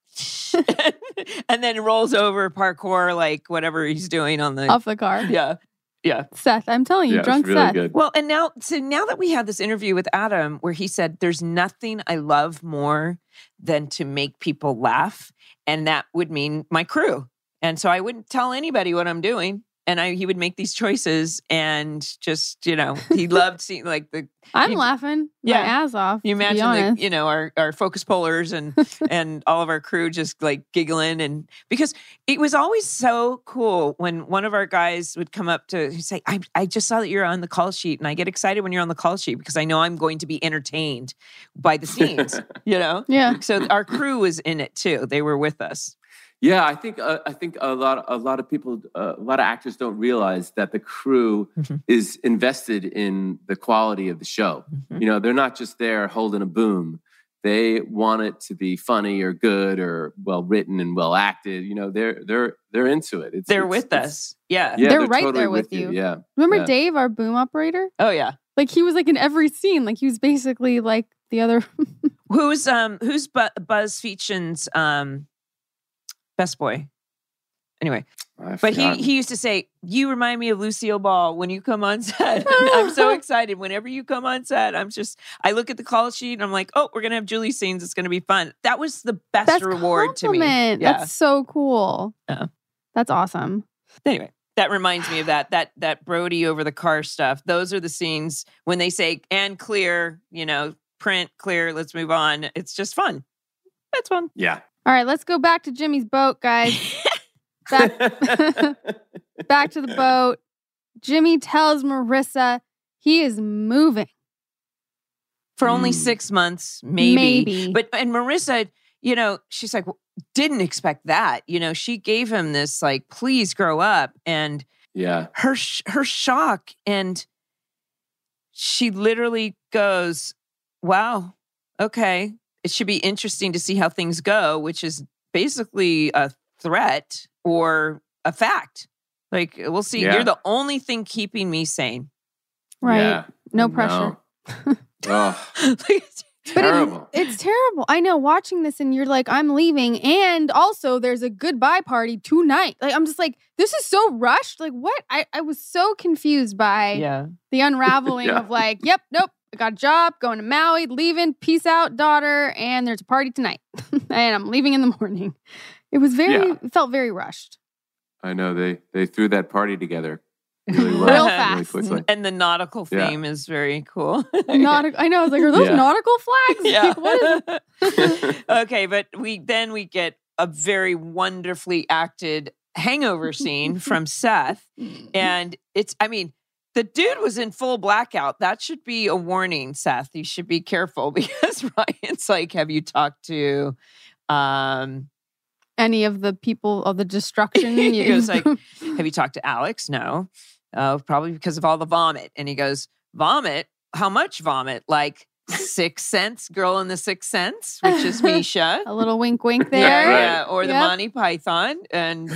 And then rolls over parkour, like whatever he's doing on the Off the car. Yeah. Yeah. Seth, I'm telling you, Yeah, it's drunk really Seth. good. Well, and now that we had this interview with Adam where he said, there's nothing I love more than to make people laugh. And that would mean my crew. And so I wouldn't tell anybody what I'm doing. And he would make these choices and just, he loved seeing like I'm You- laughing Yeah. my ass off. you to be imagine honest. our focus pullers and and all of our crew just like giggling, and because it was always so cool when one of our guys would come up to say, I just saw that you're on the call sheet, and I get excited when you're on the call sheet because I know I'm going to be entertained by the scenes, Yeah. So our crew was in it too. They were with us. Yeah, I think a lot of people, a lot of actors don't realize that the crew Mhm. is invested in the quality of the show. Mhm. They're not just there holding a boom. They want it to be funny or good or well written and well acted. They're into it. They're with us. Yeah. Yeah, They're they're right totally there with you. Yeah. Remember Yeah. Dave, our boom operator? Oh yeah. Like he was like in every scene. Like he was basically like the other. Who's Buzz Feachen's best boy? Anyway. But he used to say, you remind me of Lucille Ball when you come on set. I'm so excited. Whenever you come on set, I look at the call sheet and I'm like, oh, we're going to have Julie scenes. It's going to be fun. That was the best That's reward to me. compliment. Yeah. That's so cool. Yeah. That's awesome. Anyway, that reminds me of that Brody over the car stuff. Those are the scenes when they say, and clear, print, clear, let's move on. It's just fun. That's fun. Yeah. All right, let's go back to Jimmy's boat, guys. Back to the boat. Jimmy tells Marissa he is moving. For only Mm. 6 months, maybe. Maybe. But and Marissa, she's like, didn't expect that. She gave him this like, please grow up, and Yeah. her shock, and she literally goes, "Wow, okay, it should be interesting to see how things go," which is basically a threat or a fact. Like, we'll see. Yeah. You're the only thing keeping me sane. Right. Yeah. No pressure. Oh, But terrible. it's terrible. I know, watching this and you're like, I'm leaving. And also there's a goodbye party tonight. Like, I'm just like, this is so rushed. Like, what? I was so confused by the unraveling Yeah. of like, yep, nope, I got a job, going to Maui, leaving, peace out, daughter. And there's a party tonight. And I'm leaving in the morning. It was it felt very rushed. I know they threw that party together really well, Real really fast. quickly. And the nautical theme is very cool. I know. I was like, are those Yeah. nautical flags? Yeah. Like, what is Okay, but we get a very wonderfully acted hangover scene from Seth. And the dude was in full blackout. That should be a warning, Seth. You should be careful because Ryan's like, have you talked to any of the people of the destruction? he goes like, have you talked to Alex? No. Probably because of all the vomit. And he goes, vomit? How much vomit? Like 6 cents, Girl in the 6th Sense, which is Misha. a little wink wink there. Yeah, or the Yep. Monty Python. And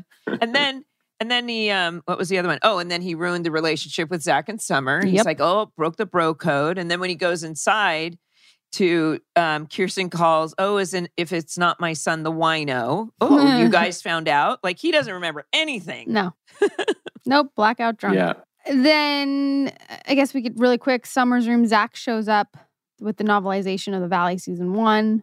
then he what was the other one? Oh, and then he ruined the relationship with Zach and Summer. He's Yep. like, oh, broke the bro code. And then when he goes inside to Kirsten calls, if it's not my son, the wino. Oh, you guys found out? Like, he doesn't remember anything. No. Nope. Blackout drunk. Yeah. Then I guess we could really quick. Summer's room. Zach shows up with the novelization of The Valley season 1.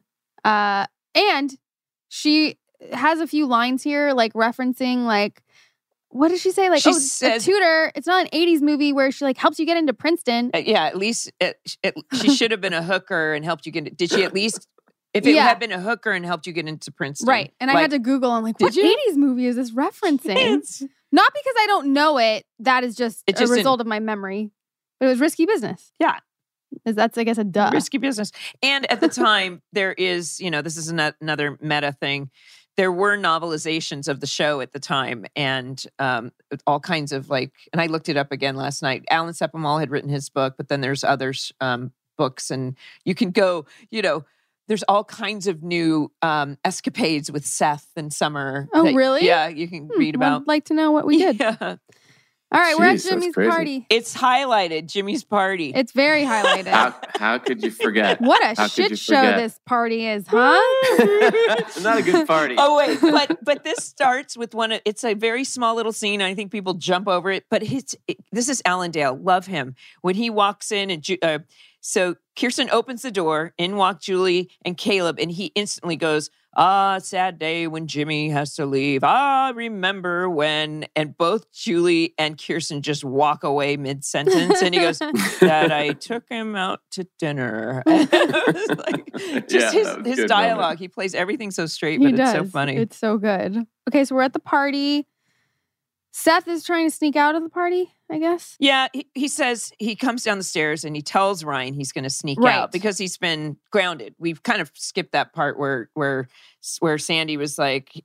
And she has a few lines here, like referencing, like, what does she say? Like, She a says- tutor. It's not an 80s movie where she like helps you get into Princeton. Yeah, at least she should have been a hooker and helped you get. Did she at least? If it Yeah. had been a hooker and helped you get into Princeton, Right. And I had to Google. I'm like, did what you? 80s movie is this referencing? Not because I don't know it. That is just It a just result of my memory. But it was Risky Business. Yeah. That's, I guess, a duh. Risky Business. And at the time, there is, this is another meta thing. There were novelizations of the show at the time, and all kinds of and I looked it up again last night. Alan Sepinwall had written his book, but then there's others books, and you can go, there's all kinds of new escapades with Seth and Summer. Oh, really? Yeah, you can read about. I'd like to know what we did. Yeah. All right, we're at Jeez, that's Jimmy's crazy. party. It's highlighted, Jimmy's party. It's very highlighted. How could you forget? What a How could shit you show forget? this party is, huh? Not a good party. Oh wait, but this starts with it's a very small little scene. I think people jump over it, but this is Alan Dale. Love him when he walks in and so Kirsten opens the door. In walk Julie and Caleb, and he instantly goes, sad day when Jimmy has to leave. Remember when? And both Julie and Kirsten just walk away mid-sentence. And he goes, that I took him out to dinner. And it was like, just Yeah, that was a his good dialogue. moment. He plays everything so straight, He but does. it's so funny. It's so good. Okay, so we're at the party. Seth is trying to sneak out of the party, I guess. Yeah, he says he comes down the stairs and he tells Ryan he's going to sneak Right. out because he's been grounded. We've kind of skipped that part where Sandy was like,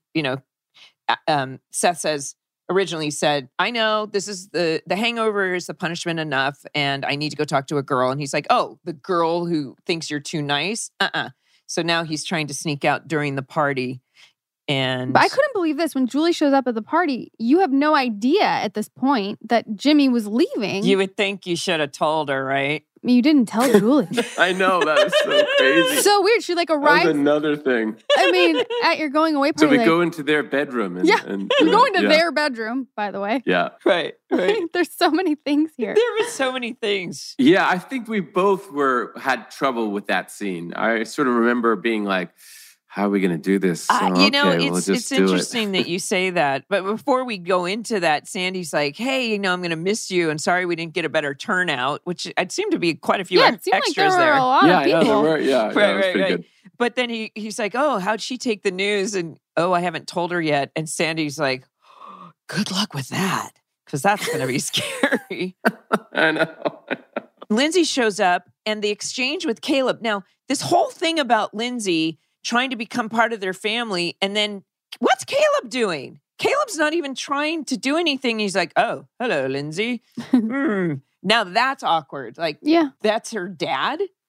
Seth originally said, I know this is the hangover is the punishment enough, and I need to go talk to a girl. And he's like, oh, the girl who thinks you're too nice? So now he's trying to sneak out during the party. And But I couldn't believe this. When Julie shows up at the party, you have no idea at this point that Jimmy was leaving. you would think you should have told her, right? I mean, you didn't tell Julie. I know, that is so crazy. So weird. She like That was arrives, another thing. I mean, at your going away So party. we go into their bedroom. And, Yeah, and, You're going to yeah. their bedroom, by the way. Yeah. Right, There's so many things here. There were so many things. Yeah, I think we both had trouble with that scene. I sort of remember being like, how are we going to do this? It's interesting that you say that. But before we go into that, Sandy's like, hey, I'm going to miss you. And sorry we didn't get a better turnout, which it seemed to be quite a few Yeah, it seemed like extras there were a lot Yeah, of yeah, there people. were. Yeah, it was pretty good. But then he's like, oh, how'd she take the news? And, oh, I haven't told her yet. And Sandy's like, good luck with that, because that's going to be scary. I know. Lindsay shows up and the exchange with Caleb. Now, this whole thing about Lindsay trying to become part of their family, and then what's Caleb doing? Caleb's not even trying to do anything. He's like, oh, hello, Lindsay. Now that's awkward. Like, Yeah. that's her dad?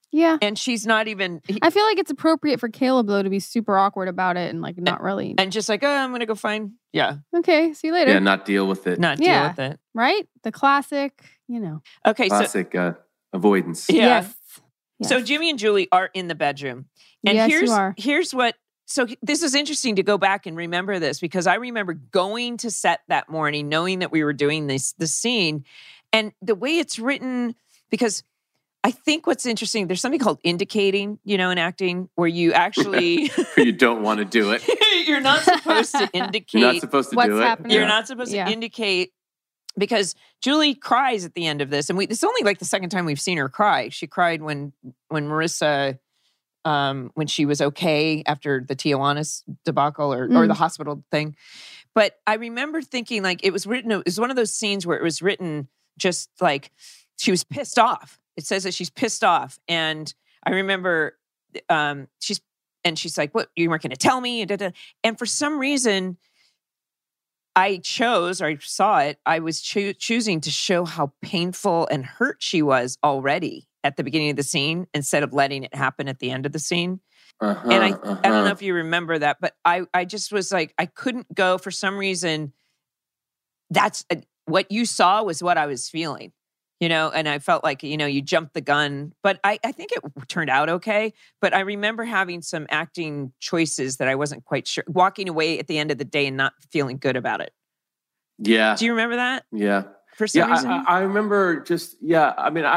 Yeah. And she's not even... I feel like it's appropriate for Caleb, though, to be super awkward about it and like not really. And just like, oh, I'm going to go find... Yeah. Okay, see you later. Yeah, not deal with it. Not deal with it. Right? The classic, Okay, Classic avoidance. Yeah. Yes. So Jimmy and Julie are in the bedroom. And Yes, you are. here's what... So this is interesting to go back and remember this, because I remember going to set that morning, knowing that we were doing the scene, and the way it's written, because I think what's interesting, there's something called indicating, in acting, where you actually... You don't want to do it. You're not supposed to indicate... You're not supposed to what's do it. happening. You're not supposed to indicate, because Julie cries at the end of this. And it's only like the second time we've seen her cry. She cried when Marissa... when she was okay after the Tijuana debacle or the hospital thing. But I remember thinking like it was one of those scenes where it was written just like she was pissed off. It says that she's pissed off. And I remember she's like, what, you weren't going to tell me? And for some reason, I saw it, I was choosing to show how painful and hurt she was already at the beginning of the scene instead of letting it happen at the end of the scene. And I don't know if you remember that, but I just was like, I couldn't go for some reason. That's what you saw was what I was feeling, and I felt like, you jumped the gun, but I think it turned out okay. But I remember having some acting choices that I wasn't quite sure, walking away at the end of the day and not feeling good about it. Yeah. Do you remember that? Yeah. For some reason? I remember just, I mean,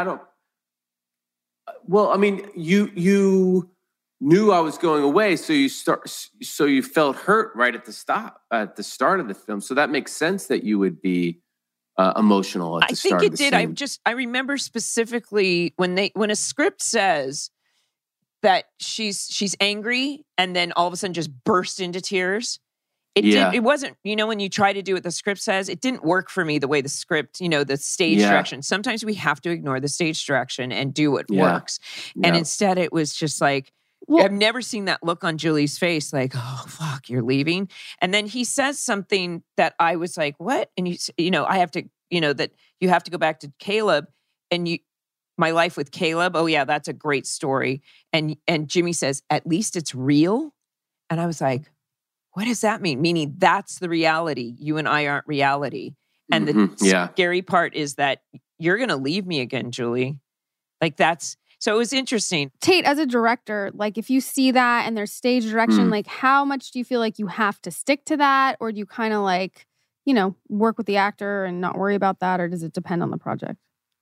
you knew I was going away, so you felt hurt right at the start of the film. So that makes sense that you would be emotional at the start of the scene. I think it did. I remember specifically when a script says that she's angry and then all of a sudden just burst into tears. It wasn't, when you try to do what the script says, it didn't work for me the way the script, the stage direction. Sometimes we have to ignore the stage direction and do what works. Yeah. And instead it was just like, I've never seen that look on Julie's face, like, oh, fuck, you're leaving. And then he says something that I was like, what? And I have to, that you have to go back to Caleb and my life with Caleb. Oh yeah, that's a great story. And Jimmy says, at least it's real. And I was like, what does that mean? Meaning that's the reality. You and I aren't reality. And the scary part is that you're going to leave me again, Julie. Like so it was interesting. Tate, as a director, like if you see that and there's stage direction, like how much do you feel like you have to stick to that? Or do you kind of like, work with the actor and not worry about that? Or does it depend on the project?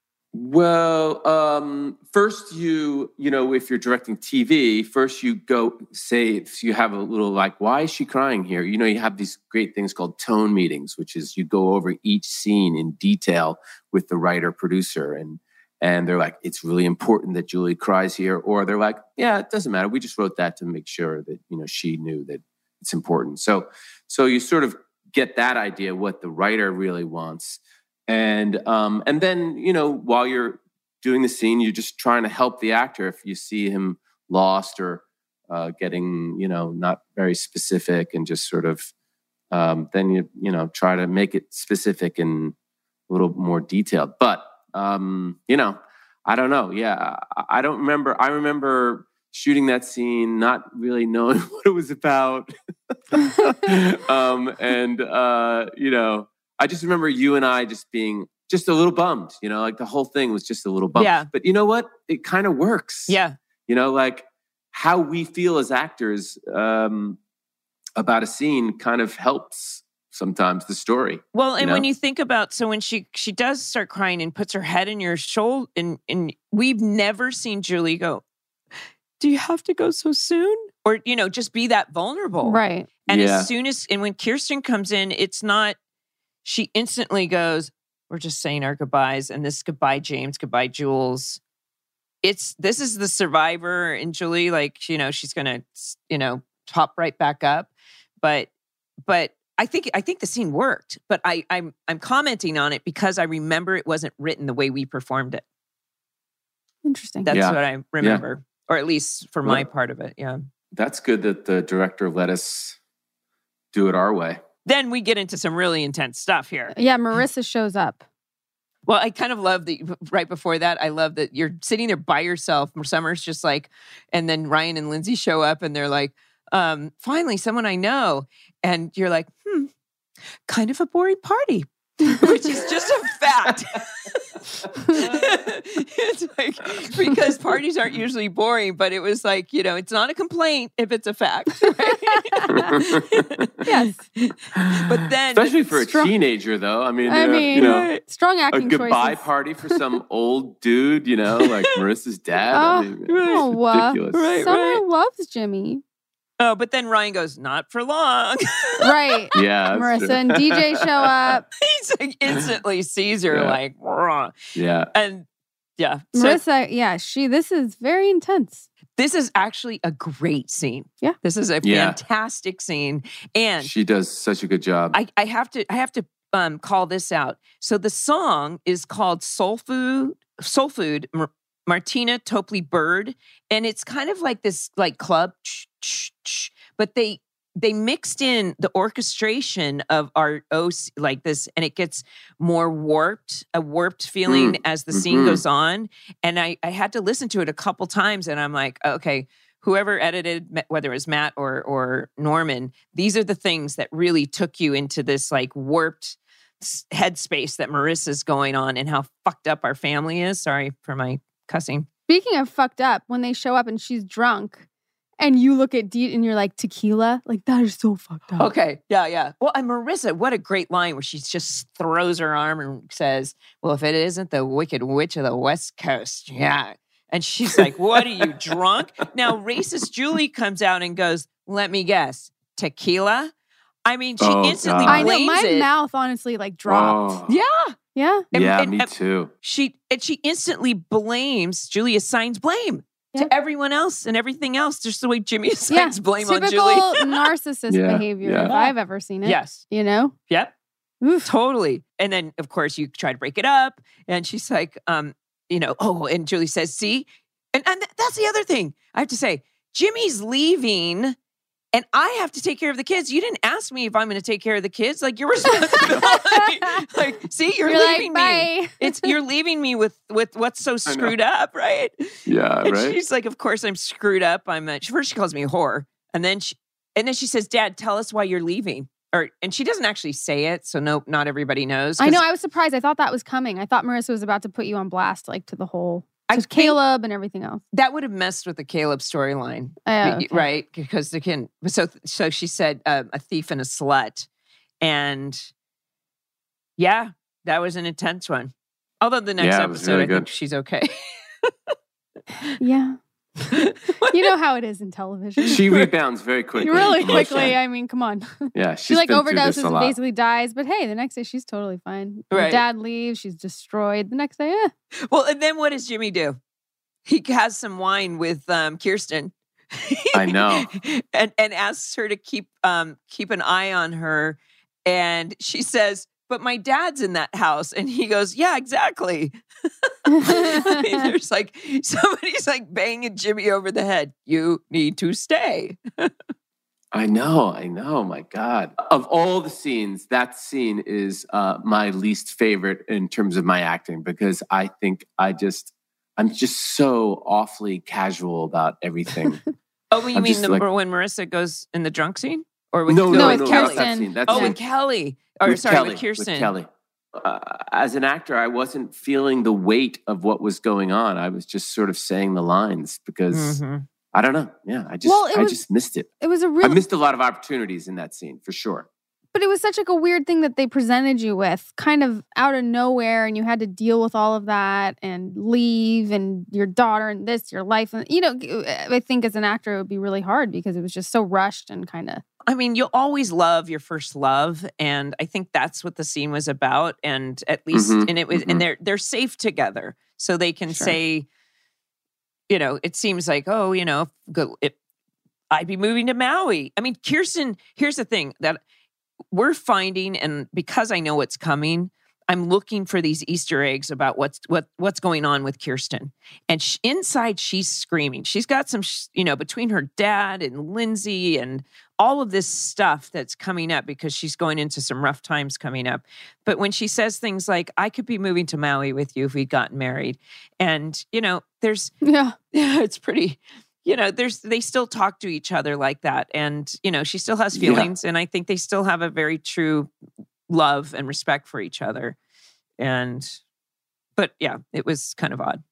Well, first if you're directing TV, first you go say, if you have a little like, why is she crying here? You have these great things called tone meetings, which is you go over each scene in detail with the writer producer and they're like, it's really important that Julie cries here. Or they're like, yeah, it doesn't matter. We just wrote that to make sure that, she knew that it's important. So you sort of get that idea what the writer really wants. And then, while you're doing the scene, you're just trying to help the actor. If you see him lost or getting, not very specific and just sort of, then you try to make it specific and a little more detailed. But, I don't know. Yeah, I don't remember. I remember shooting that scene, not really knowing what it was about. I just remember you and I just being just a little bummed, like the whole thing was just a little bummed. Yeah. But you know what? It kind of works. Yeah. Like how we feel as actors about a scene kind of helps sometimes the story. Well, and when you think about, so when she does start crying and puts her head in your shoulder, and we've never seen Julie go, do you have to go so soon? Or, just be that vulnerable. Right. And as soon as, and when Kirsten comes in, it's not, she instantly goes, we're just saying our goodbyes. And this goodbye, James, goodbye, Jules. This is the survivor in Julie. Like, she's going to, pop right back up. But I think the scene worked, but I'm commenting on it because I remember it wasn't written the way we performed it. Interesting. That's what I remember, or at least for my part of it. Yeah. That's good that the director let us do it our way. Then we get into some really intense stuff here. Yeah, Marissa shows up. Well, I kind of love that right before that. I love that you're sitting there by yourself. Summer's just like, and then Ryan and Lindsay show up and they're like, finally, someone I know. And you're like, kind of a boring party, which is just a fact. It's like, because parties aren't usually boring, but it was like, it's not a complaint if it's a fact. Right? Yes. But then, especially for a teenager, though. I mean, strong acting a goodbye choices. party for some old dude, like Marissa's dad. Ridiculous. Right, Summer loves Jimmy. Oh, but then Ryan goes, not for long. Right. Yeah. Marissa and DJ show up. He's like instantly sees her like, raw. Yeah. And yeah. Marissa, this is very intense. This is actually a great scene. Yeah. This is a fantastic scene. And she does such a good job. I have to call this out. So the song is called Soul Food, Martina Topley Bird. And it's kind of like this like club, but they mixed in the orchestration of our like this, and it gets more a warped feeling as the scene goes on. And I had to listen to it a couple times, and I'm like, okay, whoever edited, whether it was Matt or Norman, these are the things that really took you into this like warped headspace that Marissa's going on, and how fucked up our family is. Sorry for my cussing. Speaking of fucked up, when they show up and she's drunk, and you look at Dee and you're like, tequila? Like, that is so fucked up. Okay, yeah. Well, and Marissa, what a great line where she just throws her arm and says, well, if it isn't the Wicked Witch of the West Coast, yeah. And she's like, what are you, drunk? Now, racist Julie comes out and goes, let me guess, tequila? I mean, she instantly blames I know, my mouth honestly like dropped. Yeah. Yeah. Me too. She instantly blames, Julie assigns blame to everyone else and everything else, just the way Jimmy assigns blame on Julie. Typical narcissist behavior, if I've ever seen it. Yes. Yep. Oof. Totally. And then, of course, you try to break it up. And she's like, and Julie says, see? And that's the other thing I have to say. Jimmy's leaving, and I have to take care of the kids. You didn't ask me if I'm going to take care of the kids. Like, you're responsibility. Like, see, you're leaving me. You're leaving me with what's so screwed up, right? Yeah, and right. She's like, of course I'm screwed up. First she calls me a whore, and then she says, Dad, tell us why you're leaving. And she doesn't actually say it, so no, not everybody knows. I know. I was surprised. I thought that was coming. I thought Marissa was about to put you on blast, like to the whole. Caleb and everything else. That would have messed with the Caleb storyline, okay. Right? Because they can. So she said a thief and a slut, and yeah, that was an intense one. Although the next episode, really I think she's okay. Yeah. You know how it is in television. She rebounds very quickly. Really quickly. I mean, come on. Yeah, she like overdoses and basically dies. But hey, the next day she's totally fine. Right. Her dad leaves. She's destroyed. The next day, Well, and then what does Jimmy do? He has some wine with Kirsten. I know. and asks her to keep an eye on her. And she says, but my dad's in that house. And he goes, yeah, exactly. I mean, there's like, somebody's like banging Jimmy over the head. You need to stay. I know. My God. Of all the scenes, that scene is my least favorite in terms of my acting, because I think I'm just so awfully casual about everything. Oh, you mean when Marissa goes in the drunk scene? Or with with Kelly? Kirsten. With Kelly. With Kirsten. With Kelly. As an actor, I wasn't feeling the weight of what was going on. I was just sort of saying the lines because I don't know. Yeah, I just missed it. It was I missed a lot of opportunities in that scene for sure. But it was such like a weird thing that they presented you with, kind of out of nowhere, and you had to deal with all of that and leave, and your daughter and this, your life, and I think as an actor it would be really hard because it was just so rushed and kind of. I mean, you'll always love your first love, and I think that's what the scene was about. And at least, and it was, and they're safe together, so they can say, it seems like, I'd be moving to Maui. I mean, Kirsten. Here's the thing that we're finding, and because I know what's coming, I'm looking for these Easter eggs about what's going on with Kirsten. And inside, she's screaming. She's got some, between her dad and Lindsay and all of this stuff that's coming up because she's going into some rough times coming up. But when she says things like, I could be moving to Maui with you if we'd gotten married. And, there's, it's pretty, they still talk to each other like that. And, she still has feelings. And I think they still have a very true love and respect for each other. But yeah, it was kind of odd.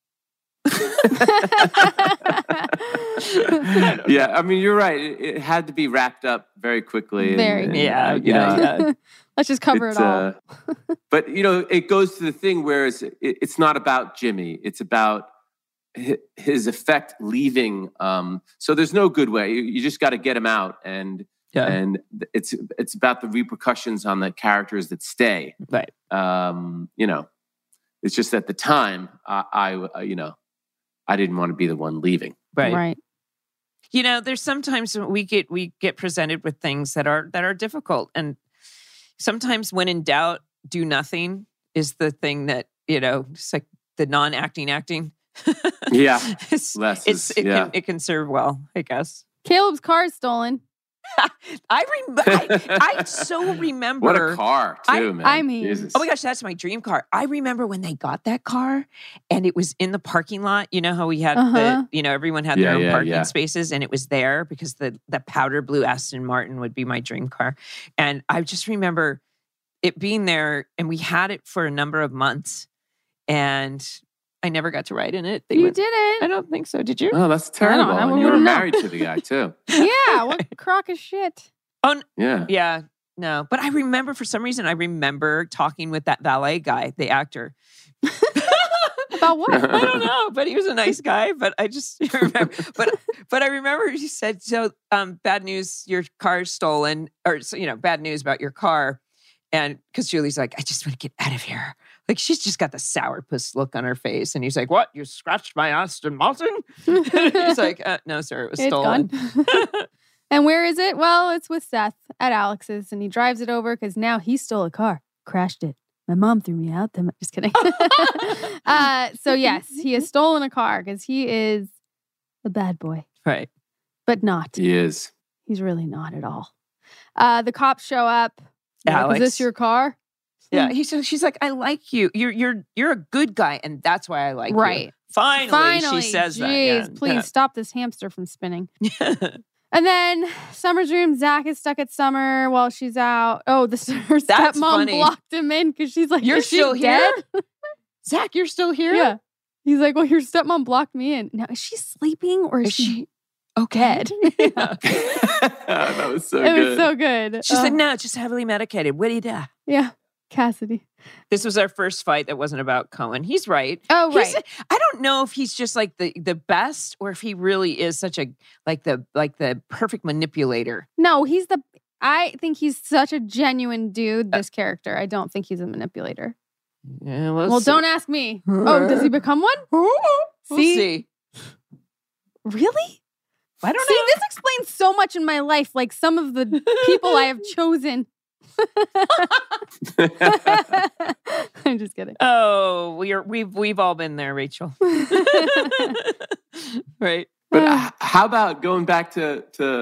Yeah, I mean, you're right. It had to be wrapped up very quickly. Yeah. Let's just cover it all. But, it goes to the thing where it's not about Jimmy. It's about his effect leaving. So there's no good way. You just got to get him out. And it's about the repercussions on the characters that stay. Right. It's just at the time, I didn't want to be the one leaving. Right. There's sometimes we get presented with things that are difficult, and sometimes when in doubt, do nothing is the thing that it's like the non-acting. Yeah, it can serve well, I guess. Caleb's car is stolen. I so remember. What a car, too, man. I mean, Jesus. Oh my gosh, that's my dream car. I remember when they got that car and it was in the parking lot. You know how we had everyone had their own parking spaces, and it was there because the powder blue Aston Martin would be my dream car. And I just remember it being there, and we had it for a number of months, and I never got to ride in it. You didn't? I don't think so. Did you? Oh, that's terrible. And you were married to the guy, too. Yeah, what crock of shit. Oh, yeah. Yeah, no. But I remember, for some reason, talking with that valet guy, the actor. About what? I don't know, but he was a nice guy. But I just remember. But I remember he said, "So, bad news, your car's stolen," or bad news about your car. And because Julie's like, I just want to get out of here. Like, she's just got the sourpuss look on her face. And he's like, what? You scratched my Aston Martin? He's like, no, sir, it was stolen. And where is it? Well, it's with Seth at Alex's. And he drives it over because now he stole a car. Crashed it. My mom threw me out. Just kidding. So yes, he has stolen a car because he is a bad boy. Right. But not. He is. He's really not at all. The cops show up. Alex. Is this your car? Yeah. She's like, I like you. You're a good guy, and that's why I like you. Right. Finally, she says that. Yeah. Please stop this hamster from spinning. And then Summer's room, Zach is stuck at Summer while she's out. Oh, her stepmom blocked him in because she's like, you're still dead? Here? Zach, you're still here? Yeah. He's like, well, your stepmom blocked me in. Now, is she sleeping or is she dead? Yeah. That was so good. It was so good. She said, no, just heavily medicated. What did he do? Yeah. Cassidy. This was our first fight that wasn't about Cohen. He's right. Oh, right. I don't know if he's just like the best or if he really is such a the perfect manipulator. No, I think he's such a genuine dude, this character. I don't think he's a manipulator. Yeah, well, don't ask me. Oh, does he become one? We'll see. Really? I don't know. This explains so much in my life, like some of the people I have chosen. I'm just kidding. Oh, we've all been there, Rachel. Right. But how about going back to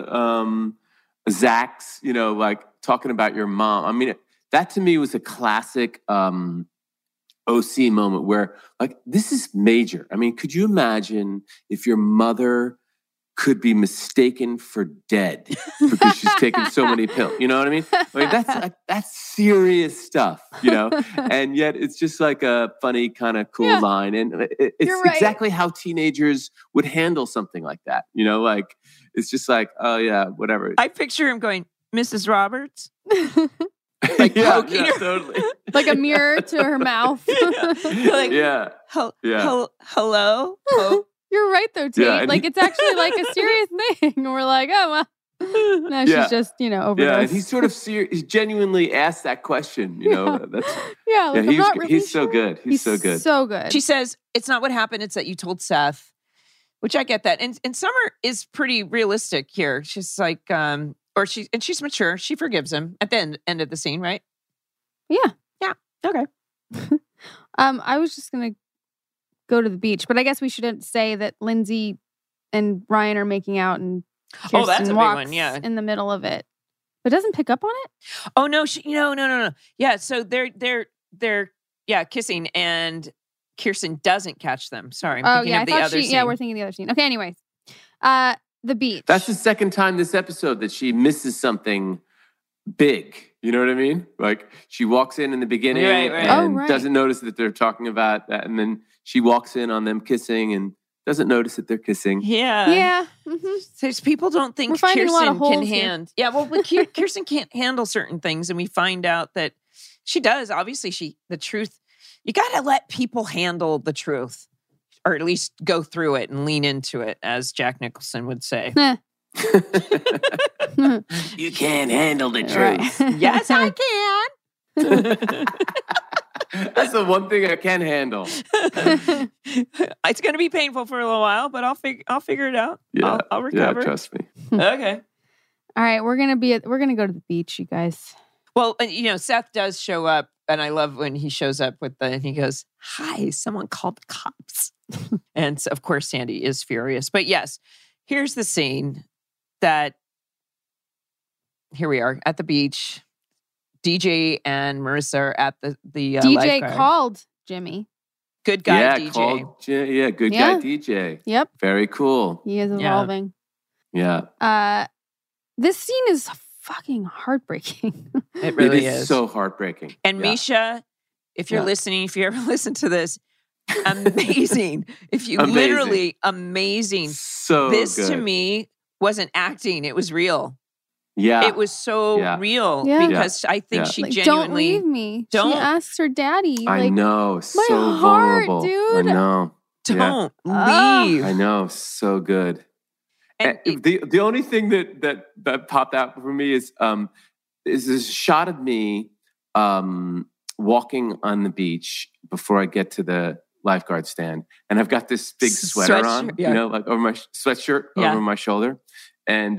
Zach's, like talking about your mom? I mean, that to me was a classic OC moment where, like, this is major. I mean, could you imagine if your mother could be mistaken for dead because she's taken so many pills? You know what I mean? I mean, that's serious stuff, and yet it's just like a funny kind of cool line. And it's exactly how teenagers would handle something like that. Like, it's just like, oh yeah, whatever. I picture him going, Mrs. Roberts. Like poking her. Totally. Like a mirror to her mouth. Like, hello? Oh. You're right, though, Tate. Yeah, like, it's actually like a serious thing. And we're like, oh, well. No, she's just, overdosed. Yeah, and he sort of he genuinely asked that question, That's, he's so good. He's so good. So good. She says, it's not what happened. It's that you told Seth, which I get that. And Summer is pretty realistic here. She's like, she's mature. She forgives him at the end of the scene, right? Yeah. Yeah. Okay. I was just gonna go to the beach, but I guess we shouldn't say that Lindsay and Ryan are making out and Kirsten Oh, that's a big walks one, yeah. in the middle of it. But doesn't pick up on it? Oh no, no. Yeah, so they're kissing and Kirsten doesn't catch them. Sorry, I'm thinking of the other scene. Yeah, we're thinking the other scene. Okay, anyways. The beach. That's the second time this episode that she misses something big. You know what I mean? Like she walks in the beginning and doesn't notice that they're talking about that. And then she walks in on them kissing and doesn't notice that they're kissing. Yeah. Yeah. Mm-hmm. So people don't think Kirsten can handle. Yeah, well, Kirsten can't handle certain things. And we find out that she does. Obviously, the truth, you got to let people handle the truth. Or at least go through it and lean into it, as Jack Nicholson would say. You can't handle the truth. Right. Yes, I can. That's the one thing I can handle. It's going to be painful for a little while, but I'll figure it out. Yeah, I'll recover. Yeah, trust me. Okay. All right, we're gonna go to the beach, you guys. Well, Seth does show up, and I love when he shows up and he goes, "Hi, someone called the cops." And so, of course, Sandy is furious. But yes, here's the scene that here we are at the beach. DJ and Marissa are at the DJ lifeguard. called Jimmy. Good guy DJ. Good guy DJ. Yep. Very cool. He is evolving. Yeah. This scene is fucking heartbreaking. It really is so heartbreaking. And Misha, if you're listening, if you ever listen to this, amazing. If you literally amazing. So this good. To me wasn't acting, it was real. Yeah. It was so real because I think she genuinely don't leave me. She asks her daddy. I know. My so heart, vulnerable. dude. I know. Don't leave. I know. So good. And the only thing that popped out for me is this shot of me walking on the beach before I get to the lifeguard stand, and I've got this big sweater on, like over my sweatshirt over my shoulder, and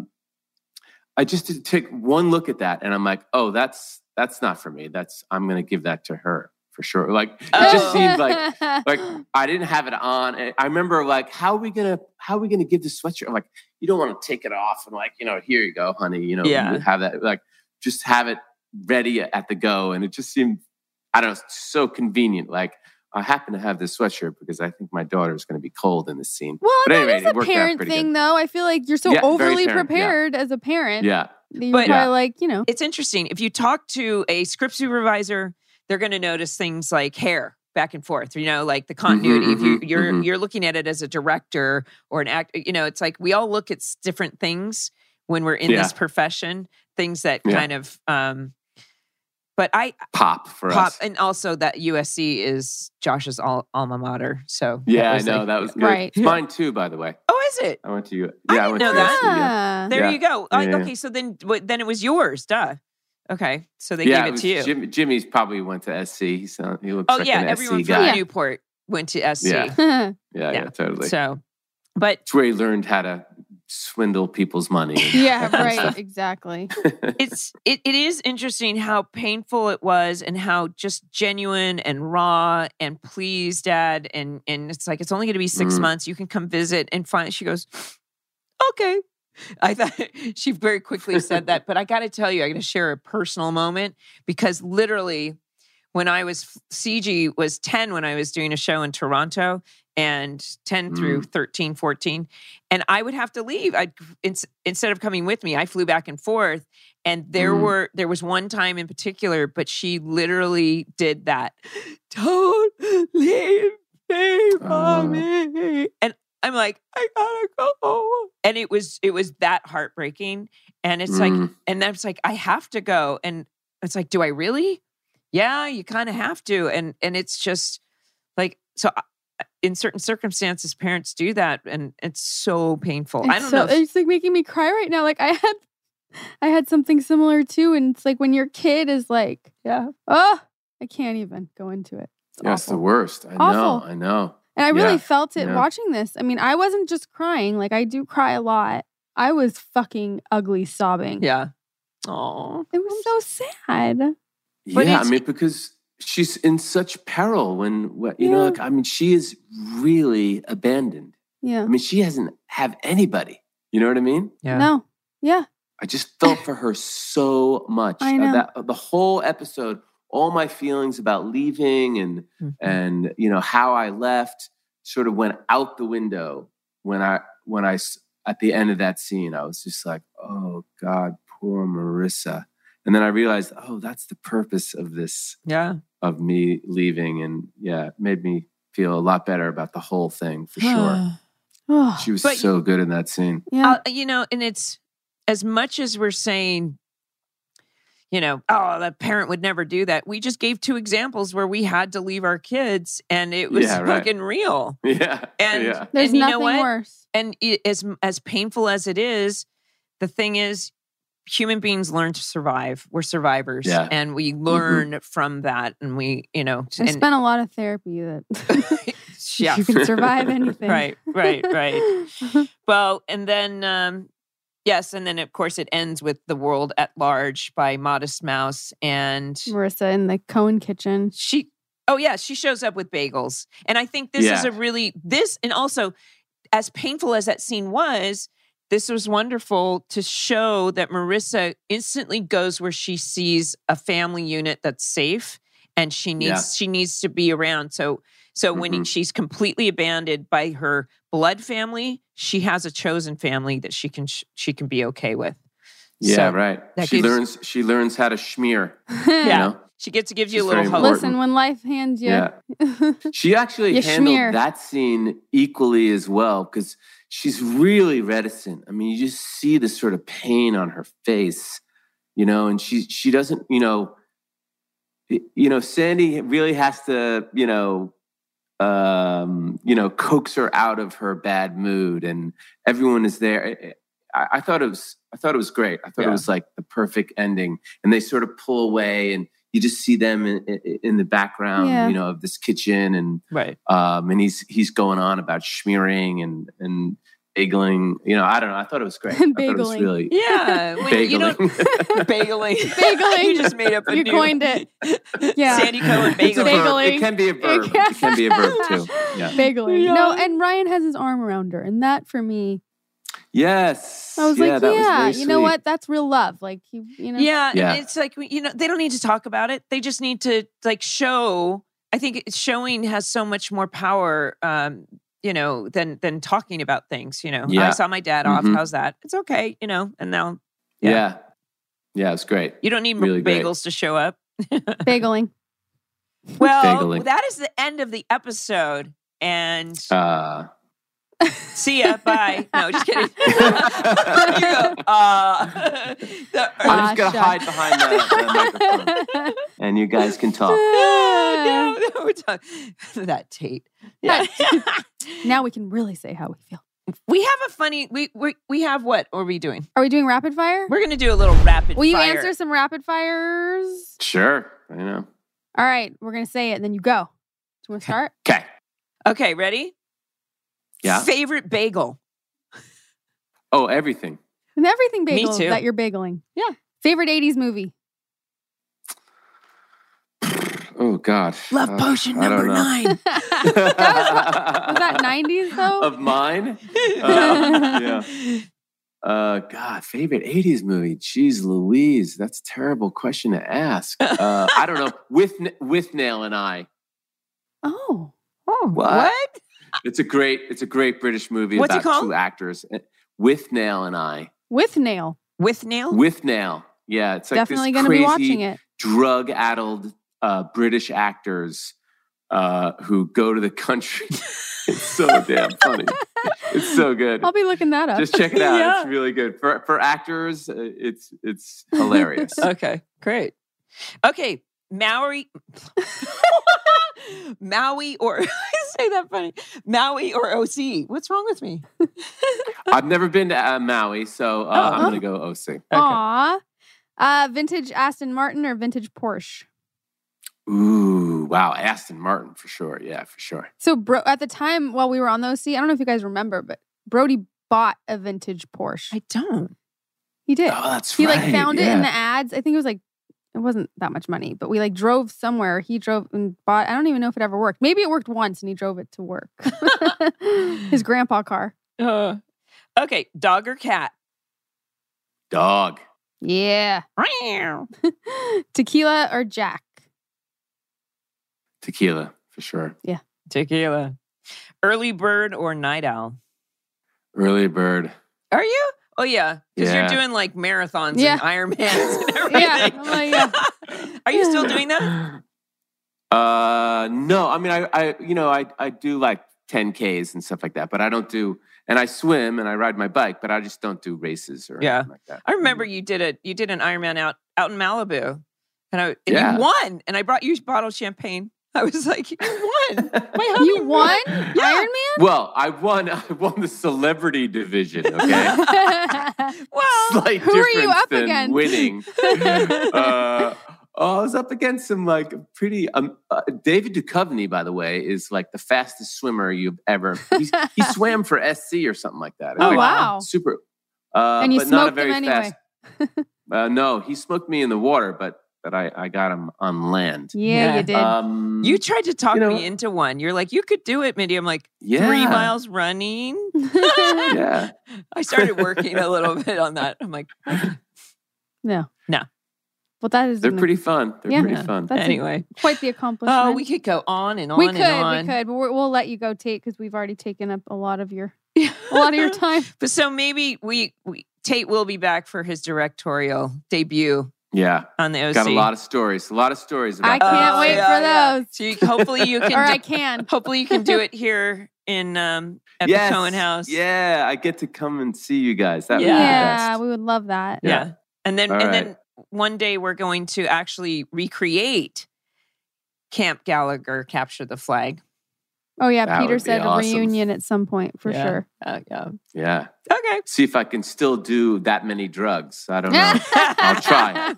I just take one look at that, and I'm like, oh, that's not for me. I'm going to give that to her for sure. Like it just seemed like I didn't have it on. I remember like, how are we gonna give this sweatshirt? I'm like, you don't want to take it off and like, here you go, honey. You have that, like, just have it ready at the go. And it just seemed, I don't know, so convenient. Like I happen to have this sweatshirt because I think my daughter is going to be cold in this scene. Well, but that anyway, is a parent thing, though. I feel like you're so overly prepared as a parent. Yeah. You're probably like, It's interesting. If you talk to a script supervisor, they're going to notice things like hair back and forth, like the continuity. If you're looking at it as a director or an actor, it's like we all look at different things when we're in this profession, things that kind of, but pop for us. And also that USC is Josh's alma mater. So I know that was good. Right. It's mine too, by the way. Oh, is it? I went to you. I didn't know that. There you go. Yeah. Okay, so then it was yours, duh. Okay, so they gave it to you. Jimmy's probably went to SC. He looks like an everyone SC from guy. Newport went to SC. Yeah, totally. So, but it's where he learned how to swindle people's money. Yeah, right. Exactly. It is interesting how painful it was and how just genuine and raw and please, Dad. And it's like, it's only going to be 6 months. You can come visit and find. She goes, okay. I thought she very quickly said that, but I got to tell you, I'm going to share a personal moment because literally when CG was 10 when I was doing a show in Toronto and 10 through 13, 14. And I would have to leave. Instead of coming with me, I flew back and forth. And there was one time in particular, but she literally did that. Don't leave me, Mommy. And I'm like, I gotta go. And it was that heartbreaking. And it's like, and then it's like, I have to go. And it's like, do I really? Yeah, you kind of have to. And it's just like, so in certain circumstances, parents do that. And it's so painful. I don't know. It's like making me cry right now. Like I had something similar too. And it's like when your kid is like, I can't even go into it. It's the worst. I know. And I really felt it watching this. I mean, I wasn't just crying. Like, I do cry a lot. I was fucking ugly sobbing. Yeah. Oh, it was so sad. Yeah, I mean, because she's in such peril when you know, like, I mean, she is really abandoned. Yeah. I mean, she doesn't have anybody. You know what I mean? Yeah. No. Yeah. I just felt for her so much. I know. The whole episode, all my feelings about leaving and you know how I left sort of went out the window when I at the end of that scene. I was just like, oh God, poor Marissa. And then I realized, oh, that's the purpose of this. Yeah. Of me leaving, and it made me feel a lot better about the whole thing for sure. Oh, She was so good in that scene. yeah. You know, and it's as much as we're saying, you know, oh, the parent would never do that. We just gave 2 examples where we had to leave our kids, and it was fucking real. Yeah, And There's and you know nothing what? worse. And as painful as it is, the thing is, human beings learn to survive. We're survivors, and we learn from that. And we, you know, I spent a lot of therapy that yeah, you can survive anything. Right. Well, and then yes, and then of course it ends with The World at Large by Modest Mouse and Marissa in the Cohen kitchen. she shows up with bagels. And I think this is a really and also as painful as that scene was, this was wonderful to show that Marissa instantly goes where she sees a family unit that's safe, and she needs to be around. So when she's completely abandoned by her blood family, she has a chosen family that she can be okay with. Yeah, So right. She learns how to schmear. You know? She gets to give you a It's little very hope. important. Listen, when life hands you. Yeah. She actually You handled schmear. that scene equally as well, because she's really reticent. I mean, you just see this sort of pain on her face, you know, and she doesn't, you know, Sandy really has to, coax her out of her bad mood, and everyone is there. I thought it was great. I thought it was like the perfect ending, and they sort of pull away, and you just see them in the background, of this kitchen, and and he's going on about schmearing and bageling. I don't know. I thought it was great. I thought it was really bageling. Bageling. You just made up a You new. coined it. Yeah. Sandy Cohen It's a bageling. verb. It can be a verb. It can be a verb too. Yeah. Bageling. Yeah. No, and Ryan has his arm around her, and that for me, Yes. I was that was very you know sweet. what? That's real love. Like Yeah, Yeah. and it's like, they don't need to talk about it. They just need to show. I think showing has so much more power, than talking about things. I saw my dad off. Mhm. How's that? It's okay, and now. Yeah. Yeah, it's great. You don't need Really great. bagels to show up. bageling. Well, Bageling. that is the end of the episode. And see ya. Bye. No, just kidding. You go, I'm just going to shut. hide behind the microphone, and you guys can talk. no, we're done. That Tate. Yeah. Now we can really say how we feel. We have a funny. We have what are we doing? Are we doing rapid fire? We're gonna do a little rapid. Will you fire. answer some rapid fires? Sure. I know. All right, we're gonna say it, and then you go. Do you want to start? Okay. Okay, ready? Yeah. Favorite bagel? Oh, everything. And everything bagel too. that you're bageling. Yeah. Favorite 80s movie? Oh, God. Love Potion I don't number know. 9. Was that 90s though? Of mine? Yeah. God, favorite 80s movie? Jeez Louise. That's a terrible question to ask. I don't know. With Nail and I. Oh. What? It's a great British movie What's it about called? 2 actors. With Nail and I. With nail. With nail? With Nail. Yeah, it's like Definitely this gonna be crazy watching it. drug-addled British actors who go to the country. It's so damn funny. It's so good. I'll be looking that up. Just check it out. Yeah. It's really good. For actors, it's hilarious. Okay, great. Okay, Maui or I say that funny. Maui or OC? What's wrong with me? I've never been to Maui, so I'm going to go OC. Aw. Vintage Aston Martin or vintage Porsche? Ooh, wow. Aston Martin for sure. Yeah, for sure. So at the time while we were on the OC, I don't know if you guys remember, but Brody bought a vintage Porsche. I don't. He did. Oh, that's He right. found it in yeah. the ads. I think it was it wasn't that much money, but we like drove somewhere. He drove and bought, I don't even know if it ever worked. Maybe it worked once and he drove it to work. His grandpa car. Okay, dog or cat? Dog. Yeah. Tequila or Jack? Tequila, for sure. Yeah. Tequila. Early bird or night owl? Early bird. Are you? Oh, yeah. Because you're Yeah. doing like marathons Yeah. and Ironmans and everything. Yeah. I'm like, yeah. Are you still doing that? No. I mean, I do like 10Ks and stuff like that, but I don't do, and I swim and I ride my bike, but I just don't do races or anything like that. I remember you did an Ironman out in Malibu. And Yeah. you won. And I brought you a bottle of champagne. I was like, you won. My hubby You won Ironman? Well, I won the celebrity division, okay? Well, Slight who are difference you up than against? winning. I was up against some like pretty. David Duchovny, by the way, is like the fastest swimmer you've ever. He swam for SC or something like that. Oh, Like, wow. super. And you but not a smoked very him anyway. fast. No, he smoked me in the water, but I got him on land. Yeah, you did. you tried to talk you know- me into one. You're like, you could do it, Mindy. I'm like, Yeah. 3 miles running. Yeah. I started working a little bit on that. I'm like, No. No. Well, that is They're pretty fun. They're Yeah. pretty fun. That's anyway. quite the accomplishment. Oh, we could go on and on we and could, on. but we'll let you go, Tate, because we've already taken up a lot of your time. But so maybe Tate will be back for his directorial debut Yeah. on the OC. Got a lot of stories. I About can't wait for those. So hopefully you can. Or I can. Hopefully you can do it here in at Yes. the Cohen House. Yeah, I get to come and see you guys. That would be the Yeah, best. we would love that. Yeah. And then All and right. then one day we're going to actually recreate Camp Gallagher Capture the Flag. Oh, yeah. That Peter would be said a awesome. reunion at some point for sure. Yeah. Yeah. Okay. See if I can still do that many drugs. I don't know. I'll try.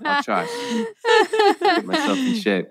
Get myself in shape.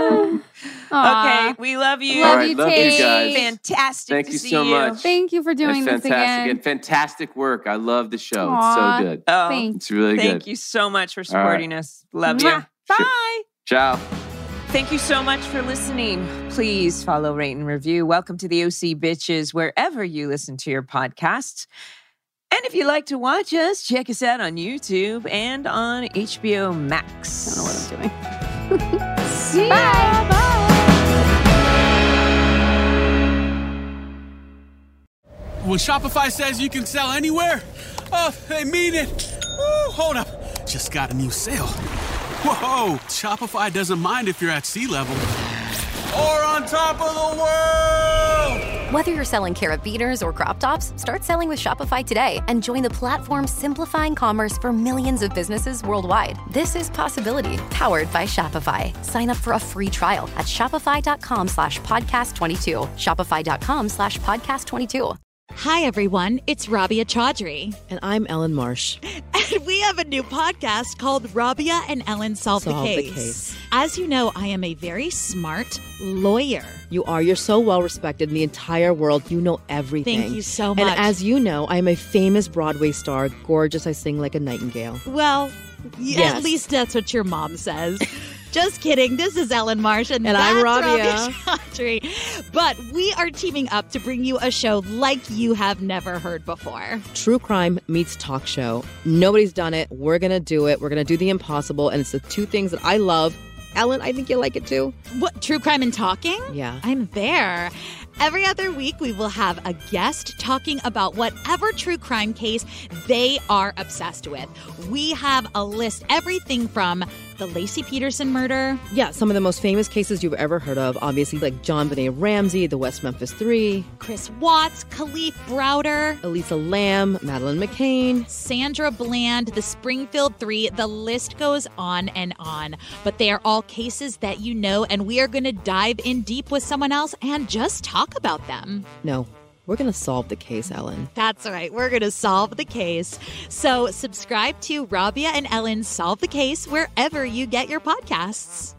Okay. We love you. Love All right, you, love Tate. you guys. Fantastic Thank to you see so you. much. Thank you for doing That's this fantastic again. and fantastic work. I love the show. Aw. It's so good. Oh, Thanks. It's really thank good. you so much for right. supporting us. Love you. Mwah. Bye. Ciao. Thank you so much for listening. Please follow, rate, and review. Welcome to the OC Bitches, wherever you listen to your podcasts. And if you'd like to watch us, check us out on YouTube and on HBO Max. I don't know what I'm doing. See ya. Bye. When Shopify says you can sell anywhere, oh, they mean it. Woo, hold up. Just got a new sale. Whoa, Shopify doesn't mind if you're at sea level or on top of the world. Whether you're selling carabiners or crop tops, start selling with Shopify today and join the platform simplifying commerce for millions of businesses worldwide. This is Possibility, powered by Shopify. Sign up for a free trial at shopify.com/podcast22. Shopify.com/podcast22. Hi, everyone. It's Rabia Chaudhry. And I'm Ellen Marsh. And we have a new podcast called Rabia and Ellen Solve the Case. As you know, I am a very smart lawyer. You are. You're so well respected in the entire world. You know everything. Thank you so much. And as you know, I'm a famous Broadway star. Gorgeous. I sing like a nightingale. Well, Yes. at least that's what your mom says. Just kidding. This is Ellen Marsh, and I'm that's Rabia Chaudhry. But we are teaming up to bring you a show like you have never heard before. True crime meets talk show. Nobody's done it. We're going to do it. We're going to do the impossible. And it's the two things that I love. Ellen, I think you'll like it too. What, true crime and talking? Yeah. I'm there. Every other week, we will have a guest talking about whatever true crime case they are obsessed with. We have a list, everything from the Lacey Peterson murder. Yeah, some of the most famous cases you've ever heard of. Obviously, like John Benet Ramsey, the West Memphis 3. Chris Watts, Khalif Browder. Elisa Lam, Madeleine McCain. Sandra Bland, the Springfield 3. The list goes on and on. But they are all cases that you know, and we are going to dive in deep with someone else and just talk about them. No, we're going to solve the case, Ellen. That's right. We're going to solve the case. So subscribe to Rabia and Ellen Solve the Case wherever you get your podcasts.